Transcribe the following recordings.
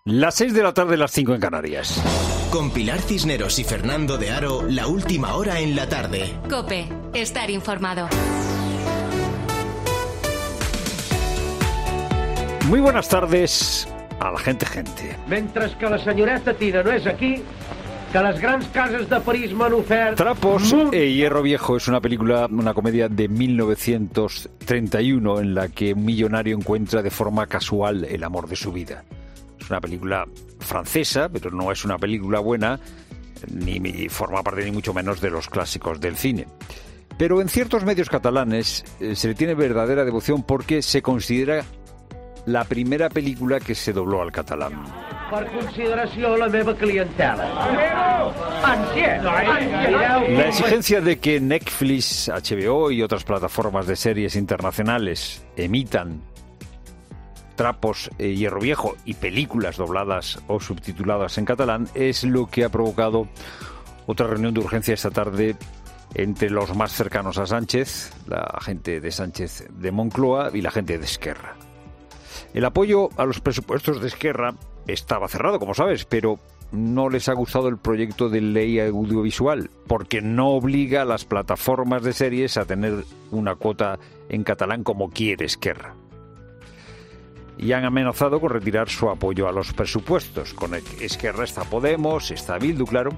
Las 6 de la tarde, las 5 en Canarias. Con Pilar Cisneros y Fernando de Aro, la última hora en la tarde. COPE, estar informado. Muy buenas tardes a la gente. Mentre que la senyoreta Tina no és aquí, que les grans cases de París m'han ofert... Trapos e Hierro Viejo es una película, una comedia de 1931 en la que un millonario encuentra de forma casual el amor de su vida. Es una película francesa, pero no es una película buena, ni forma parte ni mucho menos de los clásicos del cine. Pero en ciertos medios catalanes se le tiene verdadera devoción porque se considera la primera película que se dobló al catalán. Per consideració la meva clientela. La exigencia de que Netflix, HBO y otras plataformas de series internacionales emitan Trapos e Hierro Viejo y películas dobladas o subtituladas en catalán es lo que ha provocado otra reunión de urgencia esta tarde entre los más cercanos a Sánchez, la gente de Sánchez de Moncloa y la gente de Esquerra. El apoyo a los presupuestos de Esquerra estaba cerrado, como sabes, pero no les ha gustado el proyecto de ley audiovisual, porque no obliga a las plataformas de series a tener una cuota en catalán como quiere Esquerra. Y han amenazado con retirar su apoyo a los presupuestos. Con Esquerra está Podemos, está Bildu, claro.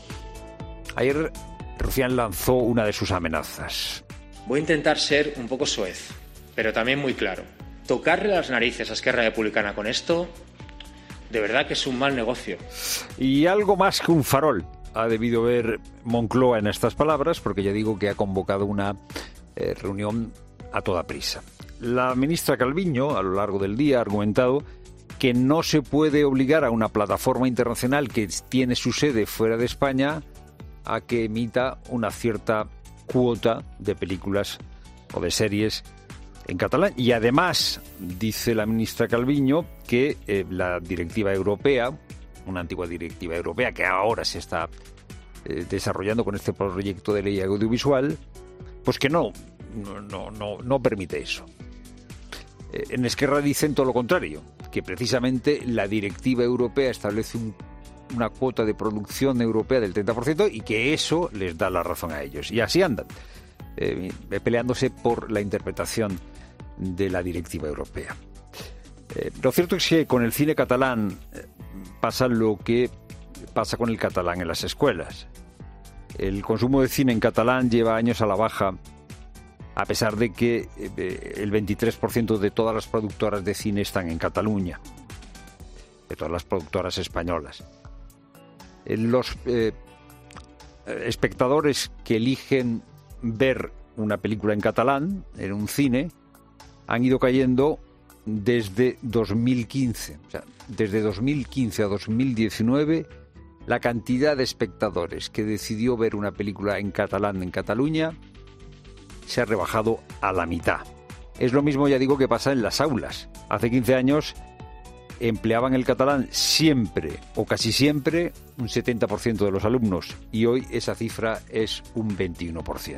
Ayer Rufián lanzó una de sus amenazas. Voy a intentar ser un poco soez, pero también muy claro. Tocarle las narices a Esquerra Republicana con esto, de verdad que es un mal negocio. Y algo más que un farol ha debido ver Moncloa en estas palabras, porque ya digo que ha convocado una reunión a toda prisa. La ministra Calviño, a lo largo del día, ha argumentado que no se puede obligar a una plataforma internacional que tiene su sede fuera de España a que emita una cierta cuota de películas o de series en catalán. Y además, dice la ministra Calviño, que la directiva europea, una antigua directiva europea que ahora se está desarrollando con este proyecto de ley audiovisual, pues que no permite eso. En Esquerra dicen todo lo contrario, que precisamente la directiva europea establece una cuota de producción europea del 30% y que eso les da la razón a ellos. Y así andan, peleándose por la interpretación de la directiva europea. Lo cierto es que con el cine catalán pasa lo que pasa con el catalán en las escuelas. El consumo de cine en catalán lleva años a la baja, a pesar de que el 23% de todas las productoras de cine están en Cataluña, de todas las productoras españolas. Los espectadores que eligen ver una película en catalán en un cine han ido cayendo desde 2015. O sea, desde 2015 a 2019, la cantidad de espectadores que decidió ver una película en catalán en Cataluña se ha rebajado a la mitad. Es lo mismo, ya digo, que pasa en las aulas. Hace 15 años empleaban el catalán siempre o casi siempre un 70% de los alumnos y hoy esa cifra es un 21%.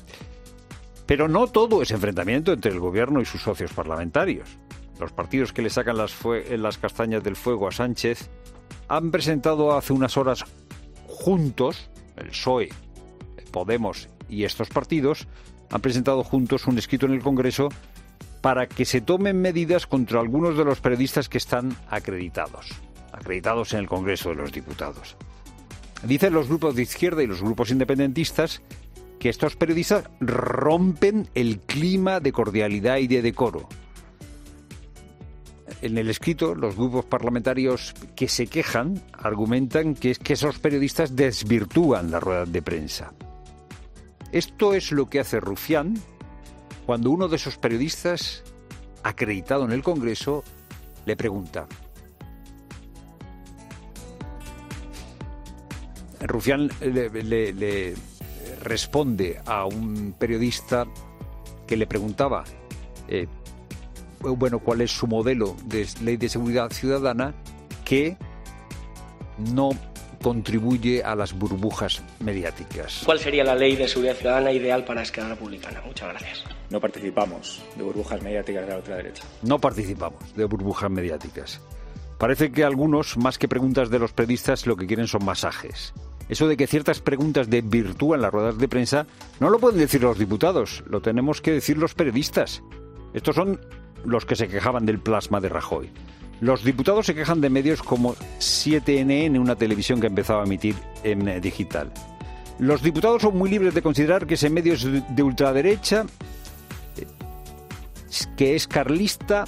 Pero no todo es enfrentamiento entre el gobierno y sus socios parlamentarios. Los partidos que le sacan las castañas del fuego a Sánchez han presentado hace unas horas juntos, el PSOE, Podemos y estos partidos, han presentado juntos un escrito en el Congreso para que se tomen medidas contra algunos de los periodistas que están acreditados en el Congreso de los Diputados. Dicen los grupos de izquierda y los grupos independentistas que estos periodistas rompen el clima de cordialidad y de decoro. En el escrito, los grupos parlamentarios que se quejan argumentan que esos periodistas desvirtúan las ruedas de prensa. Esto es lo que hace Rufián cuando uno de esos periodistas, acreditado en el Congreso, le pregunta. Rufián le responde a un periodista que le preguntaba cuál es su modelo de ley de seguridad ciudadana que no contribuye a las burbujas mediáticas. ¿Cuál sería la ley de seguridad ciudadana ideal para Esquerra Republicana? Muchas gracias. No participamos de burbujas mediáticas de la ultraderecha. No participamos de burbujas mediáticas. Parece que algunos, más que preguntas de los periodistas, lo que quieren son masajes. Eso de que ciertas preguntas desvirtúan las ruedas de prensa no lo pueden decir los diputados, lo tenemos que decir los periodistas. Estos son los que se quejaban del plasma de Rajoy. Los diputados se quejan de medios como 7NN, una televisión que empezaba a emitir en digital. Los diputados son muy libres de considerar que ese medio es de ultraderecha, que es carlista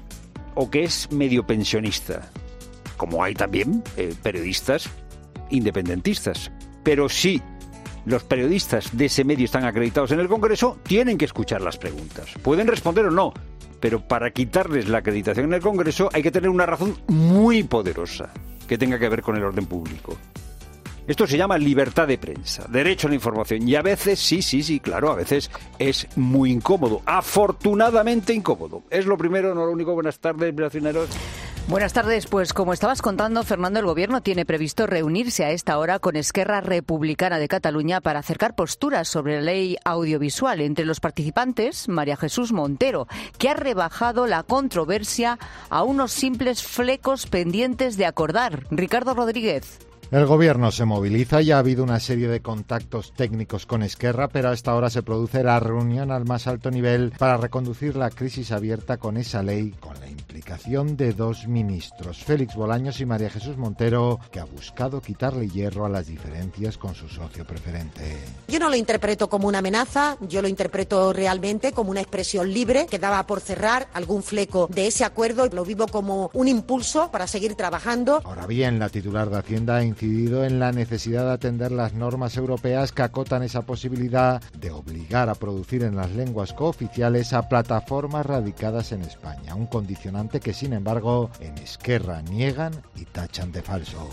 o que es medio pensionista. Como hay también periodistas independentistas. Pero si los periodistas de ese medio están acreditados en el Congreso, tienen que escuchar las preguntas. Pueden responder o no, pero para quitarles la acreditación en el Congreso hay que tener una razón muy poderosa que tenga que ver con el orden público. Esto se llama libertad de prensa, derecho a la información, y a veces, sí, claro, a veces es muy incómodo, afortunadamente incómodo. Es lo primero, no lo único. Buenas tardes, brasileños. Buenas tardes. Pues como estabas contando, Fernando, el Gobierno tiene previsto reunirse a esta hora con Esquerra Republicana de Cataluña para acercar posturas sobre la ley audiovisual. Entre los participantes, María Jesús Montero, que ha rebajado la controversia a unos simples flecos pendientes de acordar. Ricardo Rodríguez. El Gobierno se moviliza y ha habido una serie de contactos técnicos con Esquerra, pero a esta hora se produce la reunión al más alto nivel para reconducir la crisis abierta con esa ley, con la implicación de dos ministros, Félix Bolaños y María Jesús Montero, que ha buscado quitarle hierro a las diferencias con su socio preferente. Yo no lo interpreto como una amenaza, yo lo interpreto realmente como una expresión libre que daba por cerrar algún fleco de ese acuerdo y lo vivo como un impulso para seguir trabajando. Ahora bien, la titular de Hacienda ha incidido en la necesidad de atender las normas europeas que acotan esa posibilidad de obligar a producir en las lenguas cooficiales a plataformas radicadas en España, un condicionante que, sin embargo, en Esquerra niegan y tachan de falso.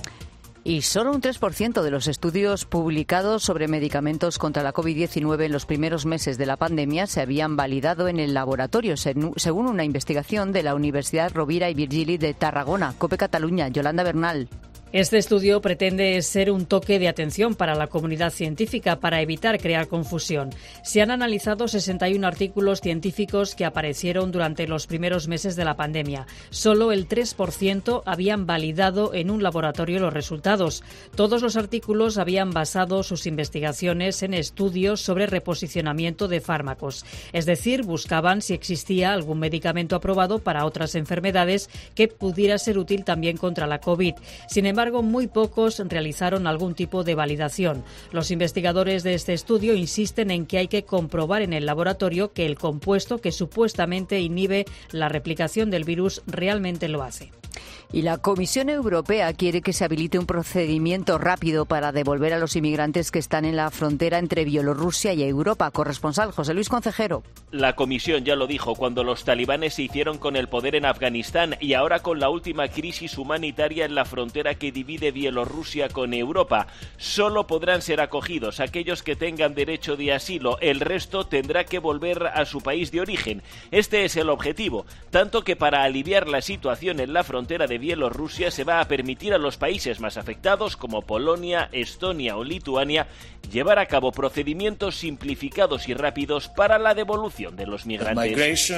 Y solo un 3% de los estudios publicados sobre medicamentos contra la COVID-19 en los primeros meses de la pandemia se habían validado en el laboratorio, según una investigación de la Universidad Rovira i Virgili de Tarragona. COPE Catalunya, Yolanda Bernal. Este estudio pretende ser un toque de atención para la comunidad científica para evitar crear confusión. Se han analizado 61 artículos científicos que aparecieron durante los primeros meses de la pandemia. Solo el 3% habían validado en un laboratorio los resultados. Todos los artículos habían basado sus investigaciones en estudios sobre reposicionamiento de fármacos. Es decir, buscaban si existía algún medicamento aprobado para otras enfermedades que pudiera ser útil también contra la COVID. Sin embargo, muy pocos realizaron algún tipo de validación. Los investigadores de este estudio insisten en que hay que comprobar en el laboratorio que el compuesto que supuestamente inhibe la replicación del virus realmente lo hace. Y la Comisión Europea quiere que se habilite un procedimiento rápido para devolver a los inmigrantes que están en la frontera entre Bielorrusia y Europa. Corresponsal José Luis Concejero. La Comisión ya lo dijo cuando los talibanes se hicieron con el poder en Afganistán y ahora con la última crisis humanitaria en la frontera que divide Bielorrusia con Europa. Solo podrán ser acogidos aquellos que tengan derecho de asilo. El resto tendrá que volver a su país de origen. Este es el objetivo, tanto que para aliviar la situación en la frontera de Bielorrusia se va a permitir a los países más afectados como Polonia, Estonia o Lituania llevar a cabo procedimientos simplificados y rápidos para la devolución de los migrantes.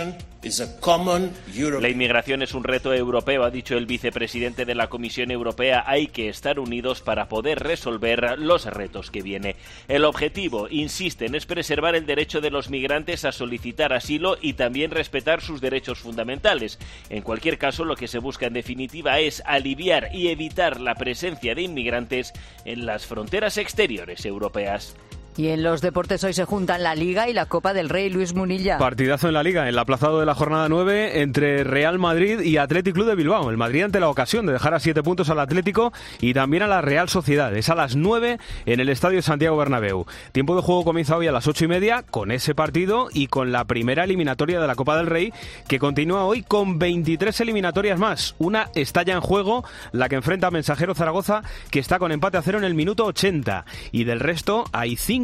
La inmigración es un reto europeo, ha dicho el vicepresidente de la Comisión Europea. Hay que estar unidos para poder resolver los retos que viene. El objetivo, insisten, es preservar el derecho de los migrantes a solicitar asilo y también respetar sus derechos fundamentales. En cualquier caso, lo que se busca en definitiva es aliviar y evitar la presencia de inmigrantes en las fronteras exteriores europeas. Y en los deportes hoy se juntan la Liga y la Copa del Rey. Luis Munilla. Partidazo en la Liga, el aplazado de la jornada 9 entre Real Madrid y Athletic Club de Bilbao. El Madrid ante la ocasión de dejar a 7 puntos al Atlético y también a la Real Sociedad. Es a las 9 en el Estadio Santiago Bernabéu. Tiempo de juego comienza hoy a las 8:30 con ese partido y con la primera eliminatoria de la Copa del Rey, que continúa hoy con 23 eliminatorias más. Una está ya en juego, la que enfrenta a Mensajero Zaragoza, que está con empate a 0 en el minuto 80. Y del resto hay 5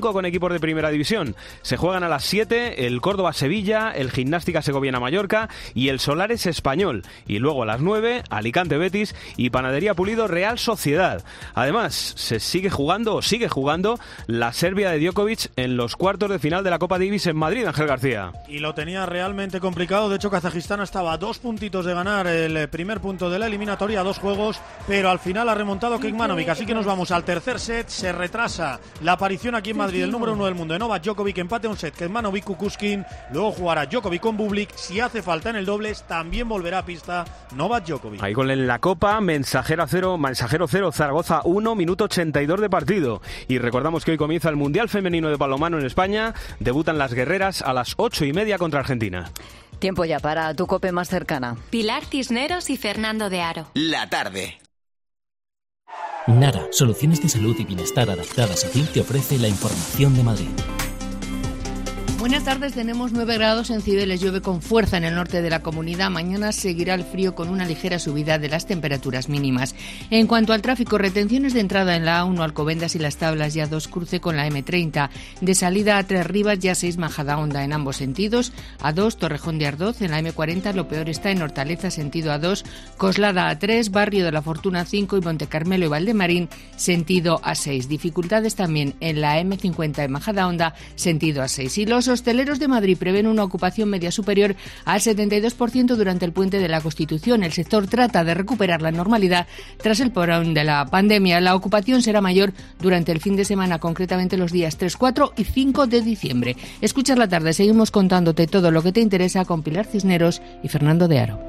5 con equipos de primera división. Se juegan a las 7 el Córdoba-Sevilla, el Gimnástica Segoviana-Mallorca y el Solares-Español. Y luego a las 9, Alicante-Betis y Panadería Pulido-Real Sociedad. Además, sigue jugando la Serbia de Djokovic en los cuartos de final de la Copa Davis en Madrid, Ángel García. Y lo tenía realmente complicado. De hecho, Kazajistán estaba a 2 puntitos de ganar el primer punto de la eliminatoria, 2 juegos, pero al final ha remontado Kekmanovic. Así que nos vamos al tercer set. Se retrasa la aparición aquí en Madrid del número 1 del mundo de Novak Djokovic. Empate un set, Kekmanovic, Kukushkin. Luego jugará Djokovic con Bublik. Si hace falta en el dobles, también volverá a pista Novak Djokovic. Ahí con la Copa, Mensajero 0, Zaragoza 1, minuto 82 de partido. Y recordamos que hoy comienza el Mundial Femenino de Balonmano en España. Debutan las guerreras a las 8:30 contra Argentina. Tiempo ya para tu COPE más cercana. Pilar Cisneros y Fernando de Aro. La tarde. Nara, soluciones de salud y bienestar adaptadas a ti, te ofrece la información de Madrid. Buenas tardes, tenemos 9 grados en Cibeles, llueve con fuerza en el norte de la comunidad. Mañana seguirá el frío con una ligera subida de las temperaturas mínimas. En cuanto al tráfico, retenciones de entrada en la A1 Alcobendas y Las Tablas y A2 cruce con la M30. De salida a Tres Rivas y A6 Majadahonda en ambos sentidos. A2 Torrejón de Ardoz en la M40, lo peor está en Hortaleza sentido A2. Coslada A3, Barrio de la Fortuna 5 y Montecarmelo y Valdemarín sentido A6. Dificultades también en la M50 en Majadahonda sentido A6. Y los hosteleros de Madrid prevén una ocupación media superior al 72% durante el puente de la Constitución. El sector trata de recuperar la normalidad tras el parón de la pandemia. La ocupación será mayor durante el fin de semana, concretamente los días 3, 4 y 5 de diciembre. Escuchas la tarde, seguimos contándote todo lo que te interesa con Pilar Cisneros y Fernando de Aro.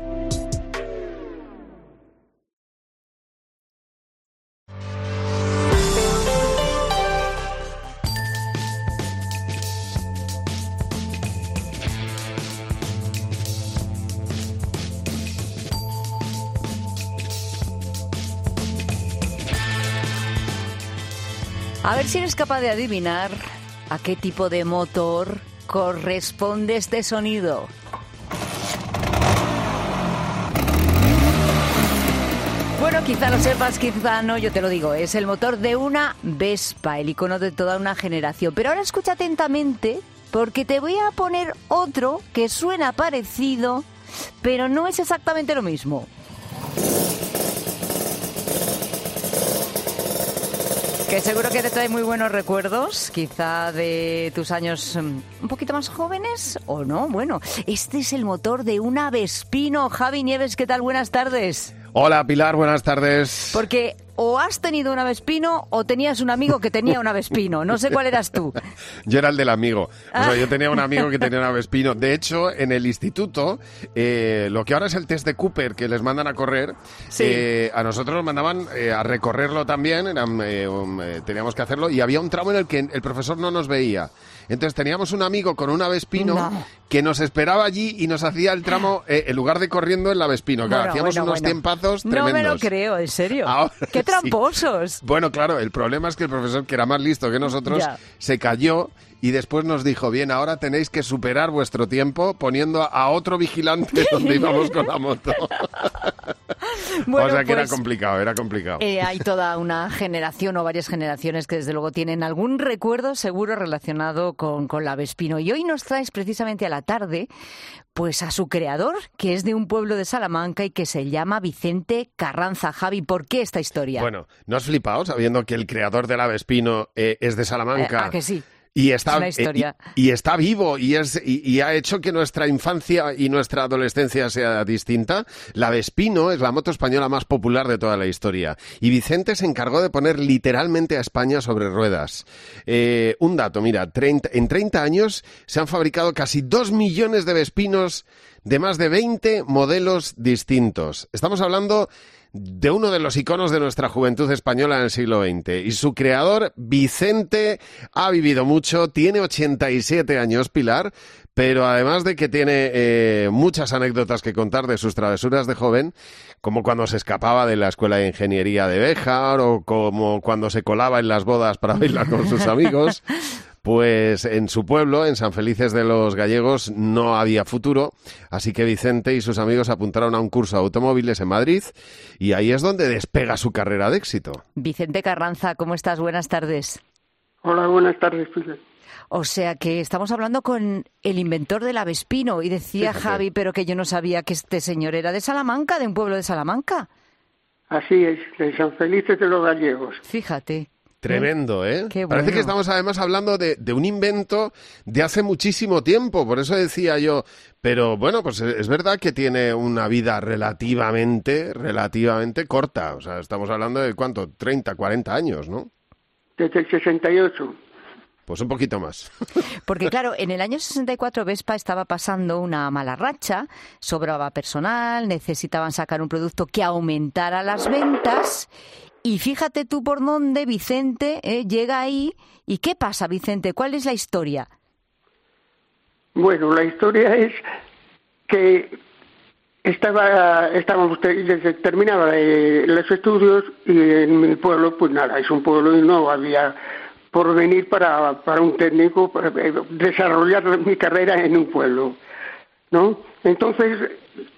A ver si eres capaz de adivinar a qué tipo de motor corresponde este sonido. Bueno, quizá lo sepas, quizá no, yo te lo digo, es el motor de una Vespa, el icono de toda una generación. Pero ahora escucha atentamente, porque te voy a poner otro que suena parecido, pero no es exactamente lo mismo. Que seguro que te trae muy buenos recuerdos, quizá de tus años un poquito más jóvenes, ¿o no? Bueno, este es el motor de una Vespino. Javi Nieves, ¿qué tal? Buenas tardes. Hola, Pilar, buenas tardes. Porque o has tenido una Vespino o tenías un amigo que tenía una Vespino. No sé cuál eras tú. Yo era el del amigo. O sea, yo tenía un amigo que tenía una Vespino. De hecho, en el instituto, lo que ahora es el test de Cooper, que les mandan a correr, sí. A nosotros nos mandaban a recorrerlo también. Teníamos que hacerlo. Y había un tramo en el que el profesor no nos veía. Entonces teníamos un amigo con una Vespino que nos esperaba allí y nos hacía el tramo, en lugar de corriendo, en la Vespino. Claro, hacíamos unos tiempazos tremendos. No me lo creo, en serio. Ahora, ¡qué tramposos! Sí. Bueno, claro, el problema es que el profesor, que era más listo que nosotros, se cayó y después nos dijo, bien, ahora tenéis que superar vuestro tiempo poniendo a otro vigilante donde íbamos con la moto. Bueno, o sea que pues, era complicado. Hay toda una generación o varias generaciones que desde luego tienen algún recuerdo seguro relacionado con la Vespino. Y hoy nos traes precisamente a la tarde pues a su creador, que es de un pueblo de Salamanca y que se llama Vicente Carranza. Javi, ¿por qué esta historia? Bueno, ¿no has flipado sabiendo que el creador de la Vespino es de Salamanca? ¿A que sí? Y está, y está vivo y ha hecho que nuestra infancia y nuestra adolescencia sea distinta. La Vespino es la moto española más popular de toda la historia. Y Vicente se encargó de poner literalmente a España sobre ruedas. Un dato, mira, en 30 años se han fabricado casi 2 millones de Vespinos de más de 20 modelos distintos. Estamos hablando de uno de los iconos de nuestra juventud española en el siglo XX. Y su creador, Vicente, ha vivido mucho, tiene 87 años, Pilar, pero además de que tiene muchas anécdotas que contar de sus travesuras de joven, como cuando se escapaba de la escuela de ingeniería de Béjar o como cuando se colaba en las bodas para bailar con sus amigos. Pues en su pueblo, en San Felices de los Gallegos, no había futuro, así que Vicente y sus amigos apuntaron a un curso de automóviles en Madrid y ahí es donde despega su carrera de éxito. Vicente Carranza, ¿cómo estás? Buenas tardes. Hola, buenas tardes, Pilar. O sea que estamos hablando con el inventor del avespino y decía Javi, pero que yo no sabía que este señor era de Salamanca, de un pueblo de Salamanca. Así es, de San Felices de los Gallegos. Fíjate. Tremendo, ¿eh? Qué bueno. Parece que estamos además hablando de un invento de hace muchísimo tiempo, por eso decía yo, pero bueno, pues es verdad que tiene una vida relativamente corta, o sea, estamos hablando de ¿cuánto? 30, 40 años, ¿no? Desde el 68. Pues un poquito más. Porque claro, en el año 64 Vespa estaba pasando una mala racha, sobraba personal, necesitaban sacar un producto que aumentara las ventas y fíjate tú por dónde Vicente llega ahí. ¿Y qué pasa, Vicente? ¿Cuál es la historia? Bueno, la historia es que terminaba los estudios y en mi pueblo, pues nada, es un pueblo y no había por venir para un técnico, para desarrollar mi carrera en un pueblo, ¿no? Entonces,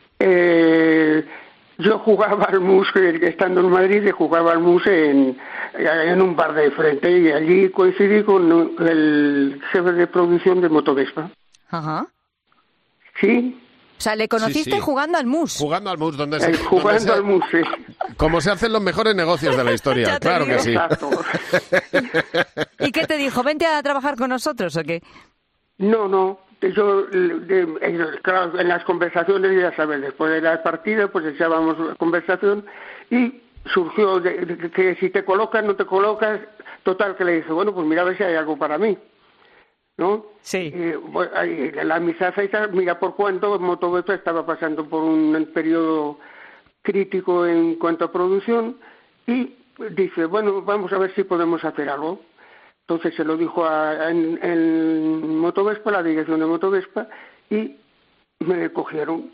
yo jugaba al mus, estando en Madrid, jugaba al mus en un bar de frente y allí coincidí con el jefe de producción de Motovespa. Ajá. ¿Sí? O sea, le conociste jugando al mus. Jugando al mus, jugando al mus, sí. Como se hacen los mejores negocios de la historia, claro que sí. Exacto. ¿Y qué te dijo? ¿Vente a trabajar con nosotros o qué? No. Yo, claro, en las conversaciones, ya sabes, después de la partida, pues echábamos conversación y surgió que si te colocas, no te colocas, total, que le dije, bueno, pues mira a ver si hay algo para mí, ¿no? Sí. La amistad esa, mira por cuánto Motovespa estaba pasando por un periodo crítico en cuanto a producción y dice, bueno, vamos a ver si podemos hacer algo. Entonces se lo dijo en Motovespa, la dirección de Motovespa, y me cogieron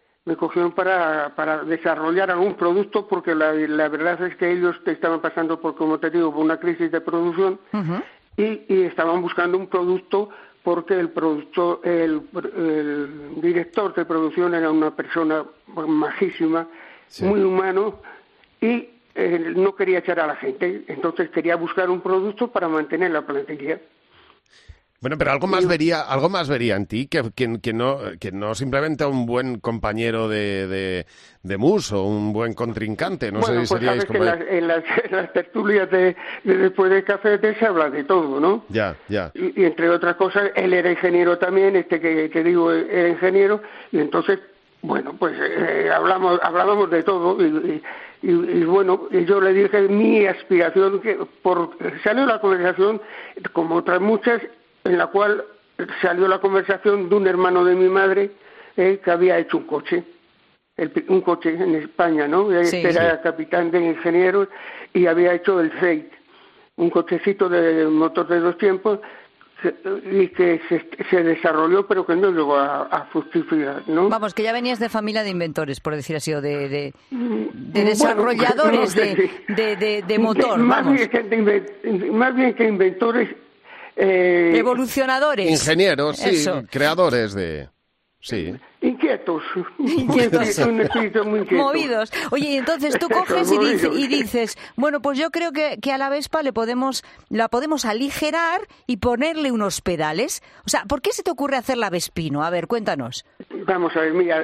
para desarrollar algún producto, porque la verdad es que ellos estaban pasando por, como te digo, por una crisis de producción, y estaban buscando un producto porque el director de producción era una persona majísima, muy humano, y no quería echar a la gente, entonces quería buscar un producto para mantener la plantilla. Bueno, pero algo más vería en ti que no simplemente un buen compañero de mus o un buen contrincante. No sé si seríais compañeros. En las tertulias de después del café se habla de todo, ¿no? Ya. Y entre otras cosas, él era ingeniero también, que te digo era ingeniero, y entonces, bueno, pues hablábamos de todo y bueno, yo le dije mi aspiración, salió la conversación, como otras muchas, en la cual salió la conversación de un hermano de mi madre que había hecho un coche en España, ¿no? Era capitán de ingenieros y había hecho el Fate, un cochecito de motor de 2 tiempos, y que se desarrolló, pero que no llegó a fructificar, ¿no? Vamos, que ya venías de familia de inventores, por decir así, o de desarrolladores de motor, más bien que inventores. Evolucionadores. Ingenieros, sí, creadores de... Sí. Inquietos. Un espíritu muy inquieto. Movidos. Oye, y entonces tú coges y dices, bueno, pues yo creo que a la Vespa la podemos aligerar y ponerle unos pedales. O sea, ¿por qué se te ocurre hacer la Vespino? A ver, cuéntanos. Vamos a ver, mira,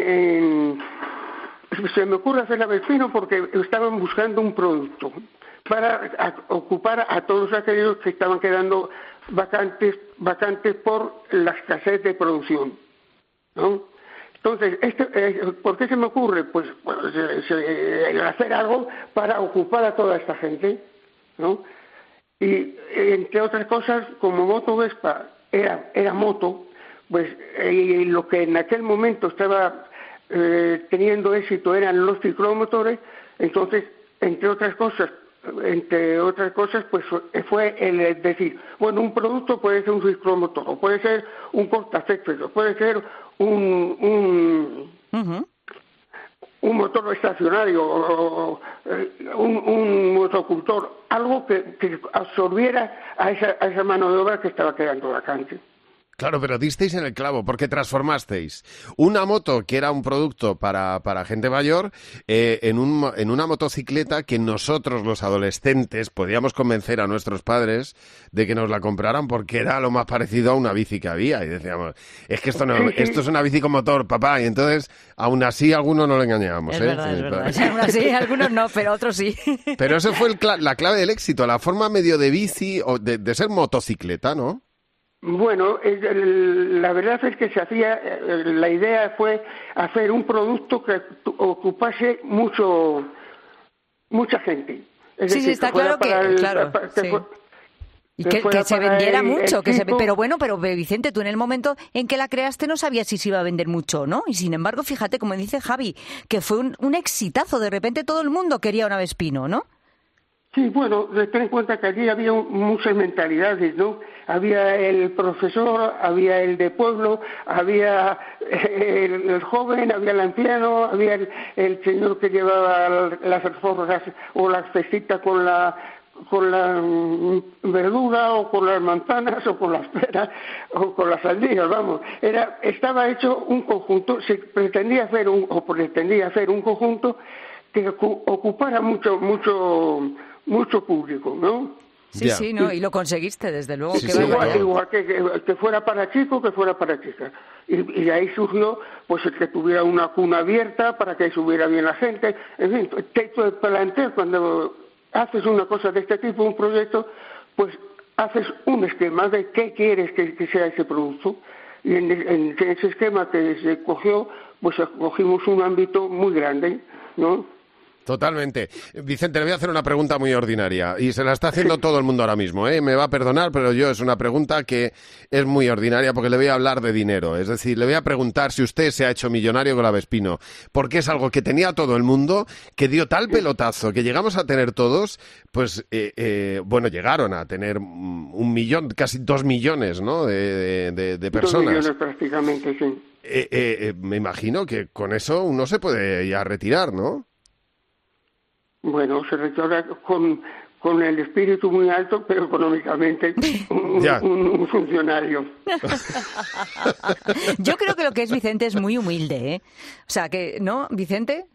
se me ocurre hacer la Vespino porque estaban buscando un producto para ocupar a todos aquellos que estaban quedando vacantes por la escasez de producción, ¿no? Entonces, ¿por qué se me ocurre? Pues hacer algo para ocupar a toda esta gente, ¿no? Y entre otras cosas, como Motovespa era moto, pues lo que en aquel momento estaba teniendo éxito eran los ciclomotores, entonces, entre otras cosas, pues fue el decir, bueno, un producto puede ser un ciclomotor, o puede ser un portaefectos, puede ser un motor estacionario, o un motocultor, algo que absorbiera a esa mano de obra que estaba quedando vacante. Claro, pero disteis en el clavo, porque transformasteis una moto que era un producto para gente mayor en una motocicleta que nosotros, los adolescentes, podíamos convencer a nuestros padres de que nos la compraran porque era lo más parecido a una bici que había. Y decíamos, es que esto es una bici con motor, papá. Y entonces, aún así, a algunos no le engañábamos. Es verdad. Aún así, algunos no, pero otros sí. Pero eso fue la clave del éxito, la forma medio de bici, o de ser motocicleta, ¿no? Bueno, la verdad es que la idea fue hacer un producto que ocupase mucha gente. Sí, está claro y que se vendiera mucho, pero Vicente, tú en el momento en que la creaste no sabías si se iba a vender mucho, ¿no? Y sin embargo, fíjate, como dice Javi, que fue un exitazo, de repente todo el mundo quería una Vespino, ¿no? Sí, bueno, ten en cuenta que allí había muchas mentalidades, ¿no? Había el profesor, había el de pueblo, había el joven, había el anciano, había el señor que llevaba las alforjas o las cestitas con la verdura o con las manzanas o con las peras o con las sandías, vamos. Estaba hecho un conjunto, se pretendía hacer un conjunto que ocupara mucho público, ¿no? Sí, ¿no? Y lo conseguiste, desde luego. Sí, igual que fuera para chico, que fuera para chica. Y ahí surgió, pues, el que tuviera una cuna abierta para que subiera bien la gente. En fin, te planteas cuando haces una cosa de este tipo, un proyecto, pues haces un esquema de qué quieres que sea ese producto. Y en ese esquema que se cogió, pues cogimos un ámbito muy grande, ¿no? Totalmente. Vicente, le voy a hacer una pregunta muy ordinaria y se la está haciendo todo el mundo ahora mismo, ¿eh? Me va a perdonar, pero es una pregunta que es muy ordinaria porque le voy a hablar de dinero. Es decir, le voy a preguntar si usted se ha hecho millonario con la Vespino, porque es algo que tenía todo el mundo, que dio tal pelotazo que llegamos a tener todos, pues, llegaron a tener 1 millón, casi 2 millones, ¿no? de personas. 2 millones prácticamente, sí. Me imagino que con eso uno se puede ya retirar, ¿no? Bueno, se retira con el espíritu muy alto, pero económicamente un funcionario. Yo creo que lo que es Vicente es muy humilde, ¿eh? O sea, que, ¿no, Vicente?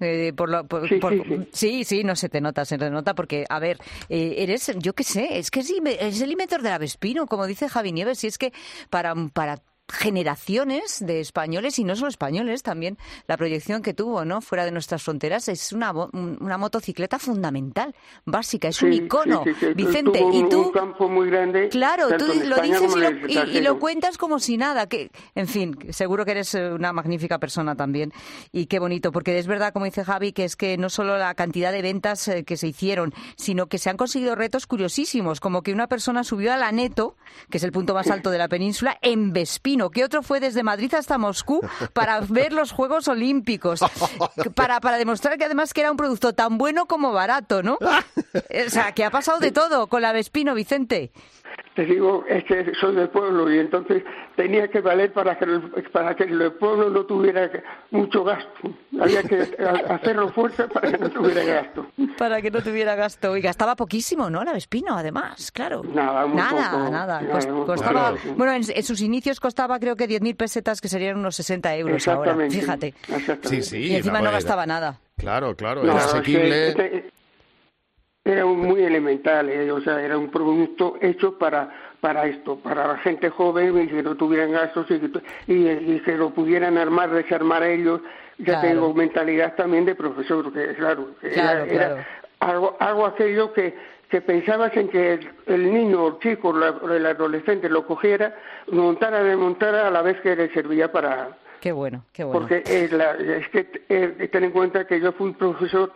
Sí, no se te nota porque, a ver, eres, yo qué sé, es el inventor de la Vespino, como dice Javi Nieves, y es que para generaciones de españoles, y no solo españoles, también la proyección que tuvo, ¿no?, fuera de nuestras fronteras, es una motocicleta fundamental, básica, es un icono, Vicente, y tú, un campo muy grande, claro, tú lo dices y lo cuentas como si nada, que, en fin, seguro que eres una magnífica persona también, y qué bonito, porque es verdad, como dice Javi, que es que no solo la cantidad de ventas que se hicieron, sino que se han conseguido retos curiosísimos, como que una persona subió a la Neto, que es el punto más alto de la península, en Vespino, que otro fue desde Madrid hasta Moscú para ver los Juegos Olímpicos, para demostrar que además que era un producto tan bueno como barato, ¿no? O sea, que ha pasado de todo con la Vespino, Vicente. Te digo, es que soy del pueblo y entonces tenía que valer para que el pueblo no tuviera mucho gasto. Había que hacerlo fuerte para que no tuviera gasto. Para que no tuviera gasto. Y gastaba poquísimo, ¿no? La Vespino, además, claro. Nada. Costaba, bueno, en sus inicios costaba creo que 10.000 pesetas, que serían unos 60 euros ahora. Fíjate. Sí, y encima no gastaba nada. Claro, era asequible. Era muy elemental, o sea, era un producto hecho para esto, para la gente joven y que no tuvieran gastos y que lo pudieran armar, desarmar ellos. Ya tengo mentalidad también de profesor, que era algo aquello que pensabas en que el niño, el chico, el adolescente lo cogiera, montara, desmontara a la vez que le servía para... Qué bueno. Porque es que ten en cuenta que yo fui profesor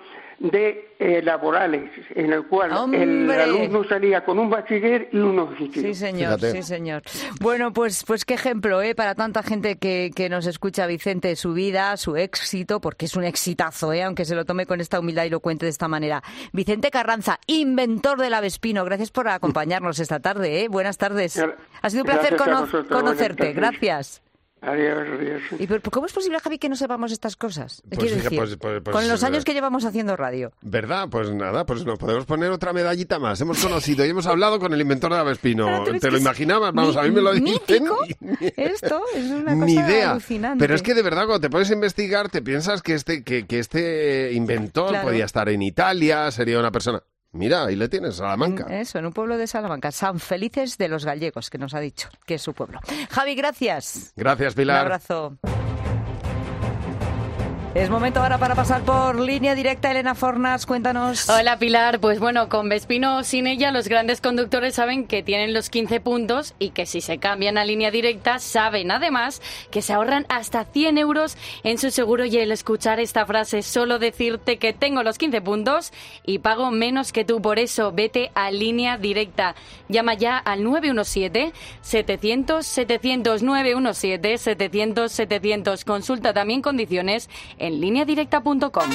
de laborales, en el cual el alumno salía con un bachiller y un oficio. Sí, señor. Bueno, pues qué ejemplo, para tanta gente que nos escucha, Vicente, su vida, su éxito, porque es un exitazo, aunque se lo tome con esta humildad y lo cuente de esta manera. Vicente Carranza, inventor de la Vespino, gracias por acompañarnos esta tarde, Buenas tardes. Ha sido un placer conocerte, gracias. Adiós. ¿Y cómo es posible, Javi, que no sepamos estas cosas? Pues, Quiero decir, con los años que llevamos haciendo radio. ¿Verdad? Pues nada, pues nos podemos poner otra medallita más. Hemos conocido y hemos hablado con el inventor de Avespino. ¿Te lo imaginabas? Vamos, a mí me lo dicen. Esto es una Ni cosa idea. alucinante. Pero es que de verdad, cuando te pones a investigar, te piensas que este inventor podía estar en Italia, sería una persona... Mira, ahí le tienes, Salamanca. Eso, en un pueblo de Salamanca. San Felices de los Gallegos, que nos ha dicho que es su pueblo. Javi, gracias. Gracias, Pilar. Un abrazo. Es momento ahora para pasar por línea directa. Elena Fornas, cuéntanos. Hola, Pilar. Pues bueno, con Vespino o sin ella, los grandes conductores saben que tienen los 15 puntos y que si se cambian a línea directa, saben además que se ahorran hasta 100 euros en su seguro. Y el escuchar esta frase, solo decirte que tengo los 15 puntos y pago menos que tú. Por eso, vete a línea directa. Llama ya al 917-700-700, 917-700-700. Consulta también condiciones en lineadirecta.com.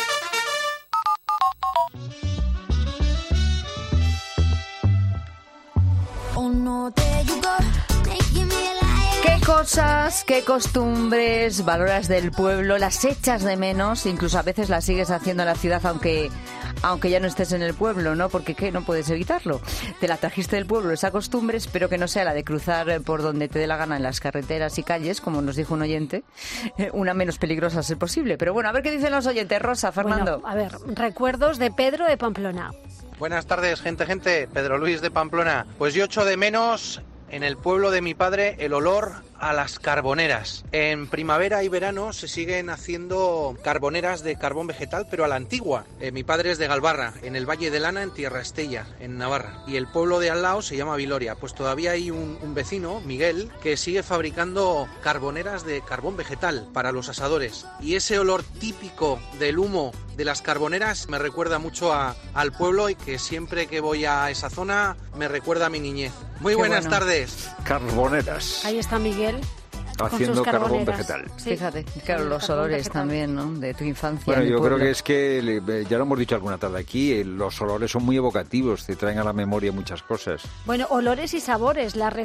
¿Qué cosas, qué costumbres valoras del pueblo, las echas de menos? Incluso a veces las sigues haciendo en la ciudad, aunque ya no estés en el pueblo, ¿no? Porque ¿qué? No puedes evitarlo. Te la trajiste del pueblo, esa costumbre, espero que no sea la de cruzar por donde te dé la gana en las carreteras y calles, como nos dijo un oyente, una menos peligrosa a ser posible. Pero bueno, a ver qué dicen los oyentes. Rosa, Fernando. Bueno, a ver, recuerdos de Pedro de Pamplona. Buenas tardes, gente. Pedro Luis de Pamplona. Pues yo echo de menos en el pueblo de mi padre el olor a las carboneras. En primavera y verano se siguen haciendo carboneras de carbón vegetal, pero a la antigua. Mi padre es de Galbarra, en el Valle de Lana, en Tierra Estella, en Navarra. Y el pueblo de al lado se llama Viloria. Pues todavía hay un vecino, Miguel, que sigue fabricando carboneras de carbón vegetal para los asadores. Y ese olor típico del humo de las carboneras me recuerda mucho al pueblo, y que siempre que voy a esa zona me recuerda a mi niñez. Muy buenas tardes. Carboneras. Ahí está Miguel. Haciendo carbón vegetal. Sí. Fíjate, claro, los olores vegetal también, ¿no? De tu infancia. Bueno, yo pueblo. creo que es que, ya lo hemos dicho alguna tarde aquí, los olores son muy evocativos, te traen a la memoria muchas cosas. Bueno, olores y sabores. La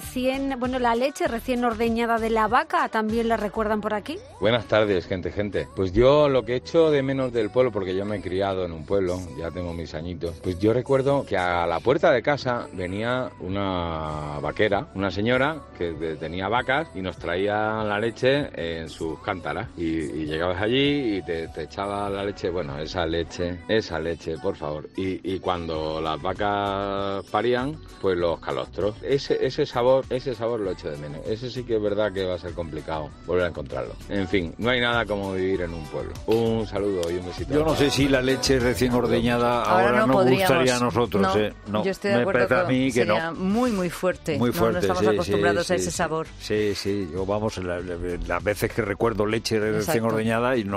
leche recién ordeñada de la vaca, ¿también la recuerdan por aquí? Buenas tardes, gente. Pues yo lo que echo de menos del pueblo, porque yo me he criado en un pueblo, ya tengo mis añitos, pues yo recuerdo que a la puerta de casa venía una vaquera, una señora que tenía vacas y nos traía la leche en sus cántaras y llegabas allí y te echaba la leche, bueno, esa leche, por favor, y cuando las vacas parían, pues los calostros, ese sabor lo echo de menos. Ese sí que es verdad que va a ser complicado volver a encontrarlo. En fin, no hay nada como vivir en un pueblo. Un saludo y un besito. Yo no sé si la leche recién ordeñada ahora no gustaría a nosotros. No, yo estoy de acuerdo con, a mí que sería muy fuerte. Muy fuerte, no estamos acostumbrados a ese sabor. Sí, yo vamos, las veces que recuerdo leche recién ordeñada y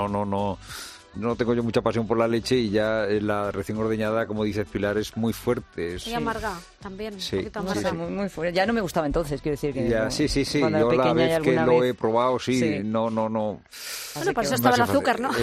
no tengo yo mucha pasión por la leche, y ya la recién ordeñada, como dices, Pilar, es muy fuerte. Y amarga también, sí, un poquito amarga. Sí. Muy fuerte. Ya no me gustaba entonces, quiero decir que... Ya, sí. Yo la vez que lo he probado, no. Bueno, por eso estaba el azúcar, ¿no?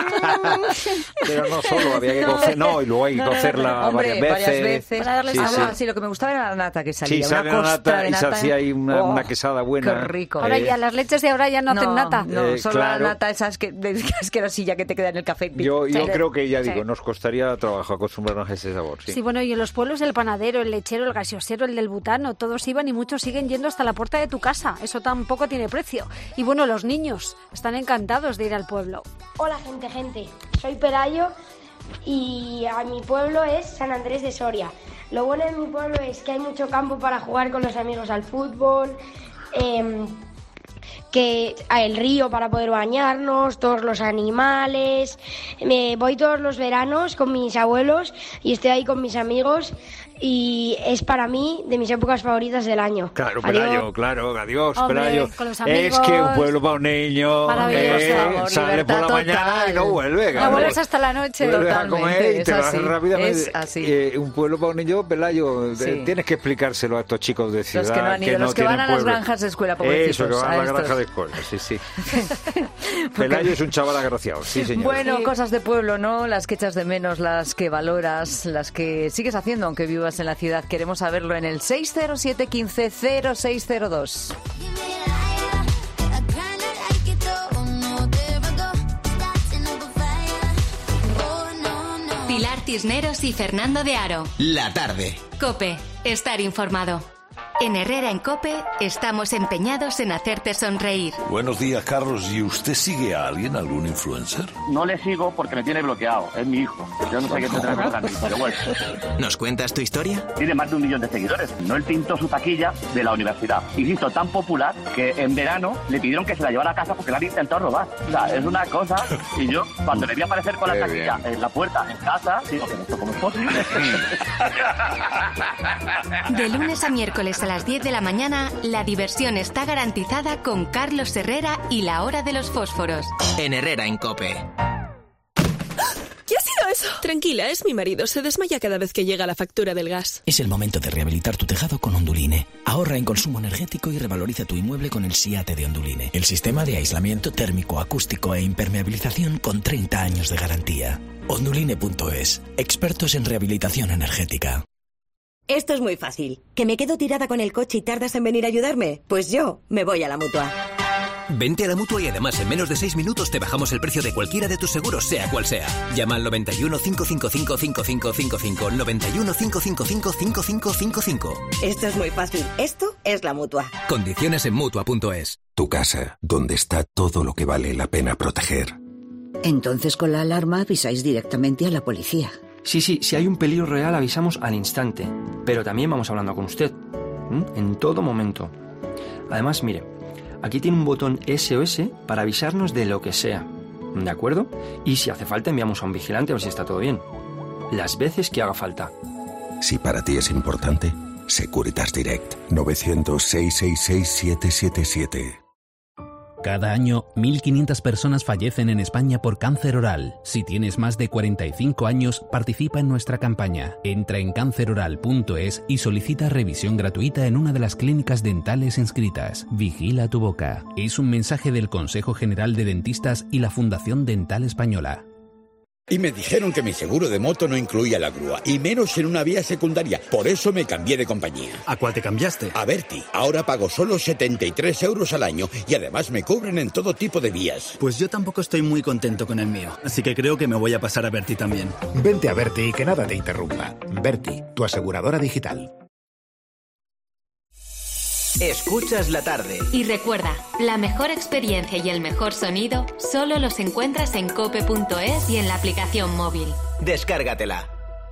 Pero no solo, había que cocer, y luego hay que cocerla varias veces. Para darle sabor. Sí, lo que me gustaba era la nata que salía. Sí, sale una nata y se hacía ahí una quesada buena. Qué rico. Ahora ya las leches de ahora ya no hacen nata. No, solo la nata esa asquerosilla que te queda en el café. Yo creo que, ya digo, nos costaría trabajo acostumbrarnos a ese sabor. Sí, bueno, y en los pueblos el panadero, el lechero, el gaseosero, el del butano, todos iban y muchos siguen yendo hasta la puerta de tu casa. Eso tampoco tiene precio. Y bueno, los niños están encantados de ir al pueblo. Hola, gente. Soy Pelayo y a mi pueblo es San Andrés de Soria. Lo bueno de mi pueblo es que hay mucho campo para jugar con los amigos al fútbol, que el río para poder bañarnos, todos los animales. Me voy todos los veranos con mis abuelos y estoy ahí con mis amigos, y es para mí de mis épocas favoritas del año. Claro, Pelayo, adiós, hombre, Pelayo. Con los amigos. Es que un pueblo para un niño sale por la mañana y no vuelve. No vuelves hasta la noche. Vuelves a comer y te vas rápidamente. Es así. Un pueblo para un niño, Pelayo, tienes que explicárselo a estos chicos de ciudad. Los que no han ido, los que van a las granjas de escuela, pobrecitos. Eso, que van a las granjas de escuela, sí. Pelayo es un chaval agraciado, sí, señor. Bueno, cosas de pueblo, ¿no? Las que echas de menos, las que valoras, las que sigues haciendo aunque vivas en la ciudad. Queremos saberlo en el 607 15 0602. Pilar Cisneros y Fernando de Aro. La tarde. COPE. Estar informado. En Herrera en COPE estamos empeñados en hacerte sonreír. Buenos días, Carlos. ¿Y usted sigue a alguien, algún influencer? No le sigo porque me tiene bloqueado. Es mi hijo. Yo no sé qué tendrá que tocar, pero bueno. ¿Nos cuentas tu historia? Tiene más de 1 millón de seguidores. No, él pintó su taquilla de la universidad. Y se hizo tan popular que en verano le pidieron que se la llevara a casa porque la han intentado robar. O sea, es una cosa. Y yo, cuando le vi aparecer con la taquilla en la puerta, en casa, digo, ¿pero esto cómo es posible? De lunes a miércoles a las 10 de la mañana, la diversión está garantizada con Carlos Herrera y la hora de los fósforos. En Herrera en COPE. ¿Qué ha sido eso? Tranquila, es mi marido. Se desmaya cada vez que llega la factura del gas. Es el momento de rehabilitar tu tejado con Onduline. Ahorra en consumo energético y revaloriza tu inmueble con el SIATE de Onduline. El sistema de aislamiento térmico, acústico e impermeabilización con 30 años de garantía. Onduline.es. Expertos en rehabilitación energética. Esto es muy fácil. ¿Que me quedo tirada con el coche y tardas en venir a ayudarme? Pues yo me voy a la Mutua. Vente a la Mutua y además en menos de 6 minutos te bajamos el precio de cualquiera de tus seguros, sea cual sea. Llama al 91 555 5555. 91 555 5555. Esto es muy fácil. Esto es la Mutua. Condiciones en Mutua.es. Tu casa, donde está todo lo que vale la pena proteger. Entonces con la alarma avisáis directamente a la policía. Sí, si hay un peligro real avisamos al instante, pero también vamos hablando con usted, en todo momento. Además, mire, aquí tiene un botón SOS para avisarnos de lo que sea, ¿de acuerdo? Y si hace falta enviamos a un vigilante a ver si está todo bien. Las veces que haga falta. Si para ti es importante, Securitas Direct. 900-666-777. Cada año, 1.500 personas fallecen en España por cáncer oral. Si tienes más de 45 años, participa en nuestra campaña. Entra en canceroral.es y solicita revisión gratuita en una de las clínicas dentales inscritas. Vigila tu boca. Es un mensaje del Consejo General de Dentistas y la Fundación Dental Española. Y me dijeron que mi seguro de moto no incluía la grúa, y menos en una vía secundaria. Por eso me cambié de compañía. ¿A cuál te cambiaste? A Verti. Ahora pago solo 73 euros al año y además me cubren en todo tipo de vías. Pues yo tampoco estoy muy contento con el mío, así que creo que me voy a pasar a Verti también. Vente a Verti y que nada te interrumpa. Verti, tu aseguradora digital. Escuchas la tarde. Y recuerda, la mejor experiencia y el mejor sonido solo los encuentras en cope.es y en la aplicación móvil. Descárgatela.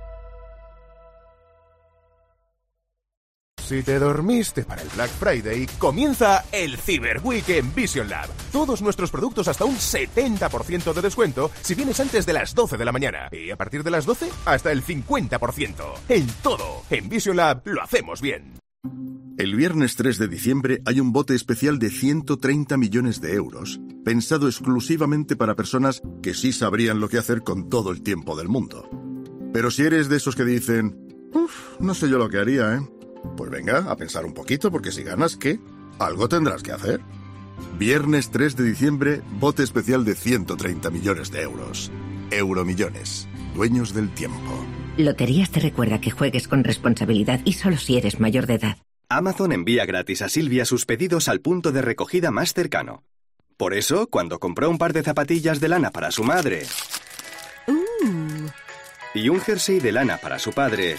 Si te dormiste para el Black Friday, comienza el Cyber Week en Vision Lab. Todos nuestros productos hasta un 70% de descuento si vienes antes de las 12 de la mañana. Y a partir de las 12, hasta el 50%. En todo. En Vision Lab lo hacemos bien. El viernes 3 de diciembre hay un bote especial de 130 millones de euros, pensado exclusivamente para personas que sí sabrían lo que hacer con todo el tiempo del mundo. Pero si eres de esos que dicen, no sé yo lo que haría, pues venga, a pensar un poquito, porque si ganas, ¿qué? Algo tendrás que hacer. Viernes 3 de diciembre, bote especial de 130 millones de euros. Euromillones, dueños del tiempo. Loterías te recuerda que juegues con responsabilidad y solo si eres mayor de edad. Amazon envía gratis a Silvia sus pedidos al punto de recogida más cercano. Por eso, cuando compró un par de zapatillas de lana para su madre y un jersey de lana para su padre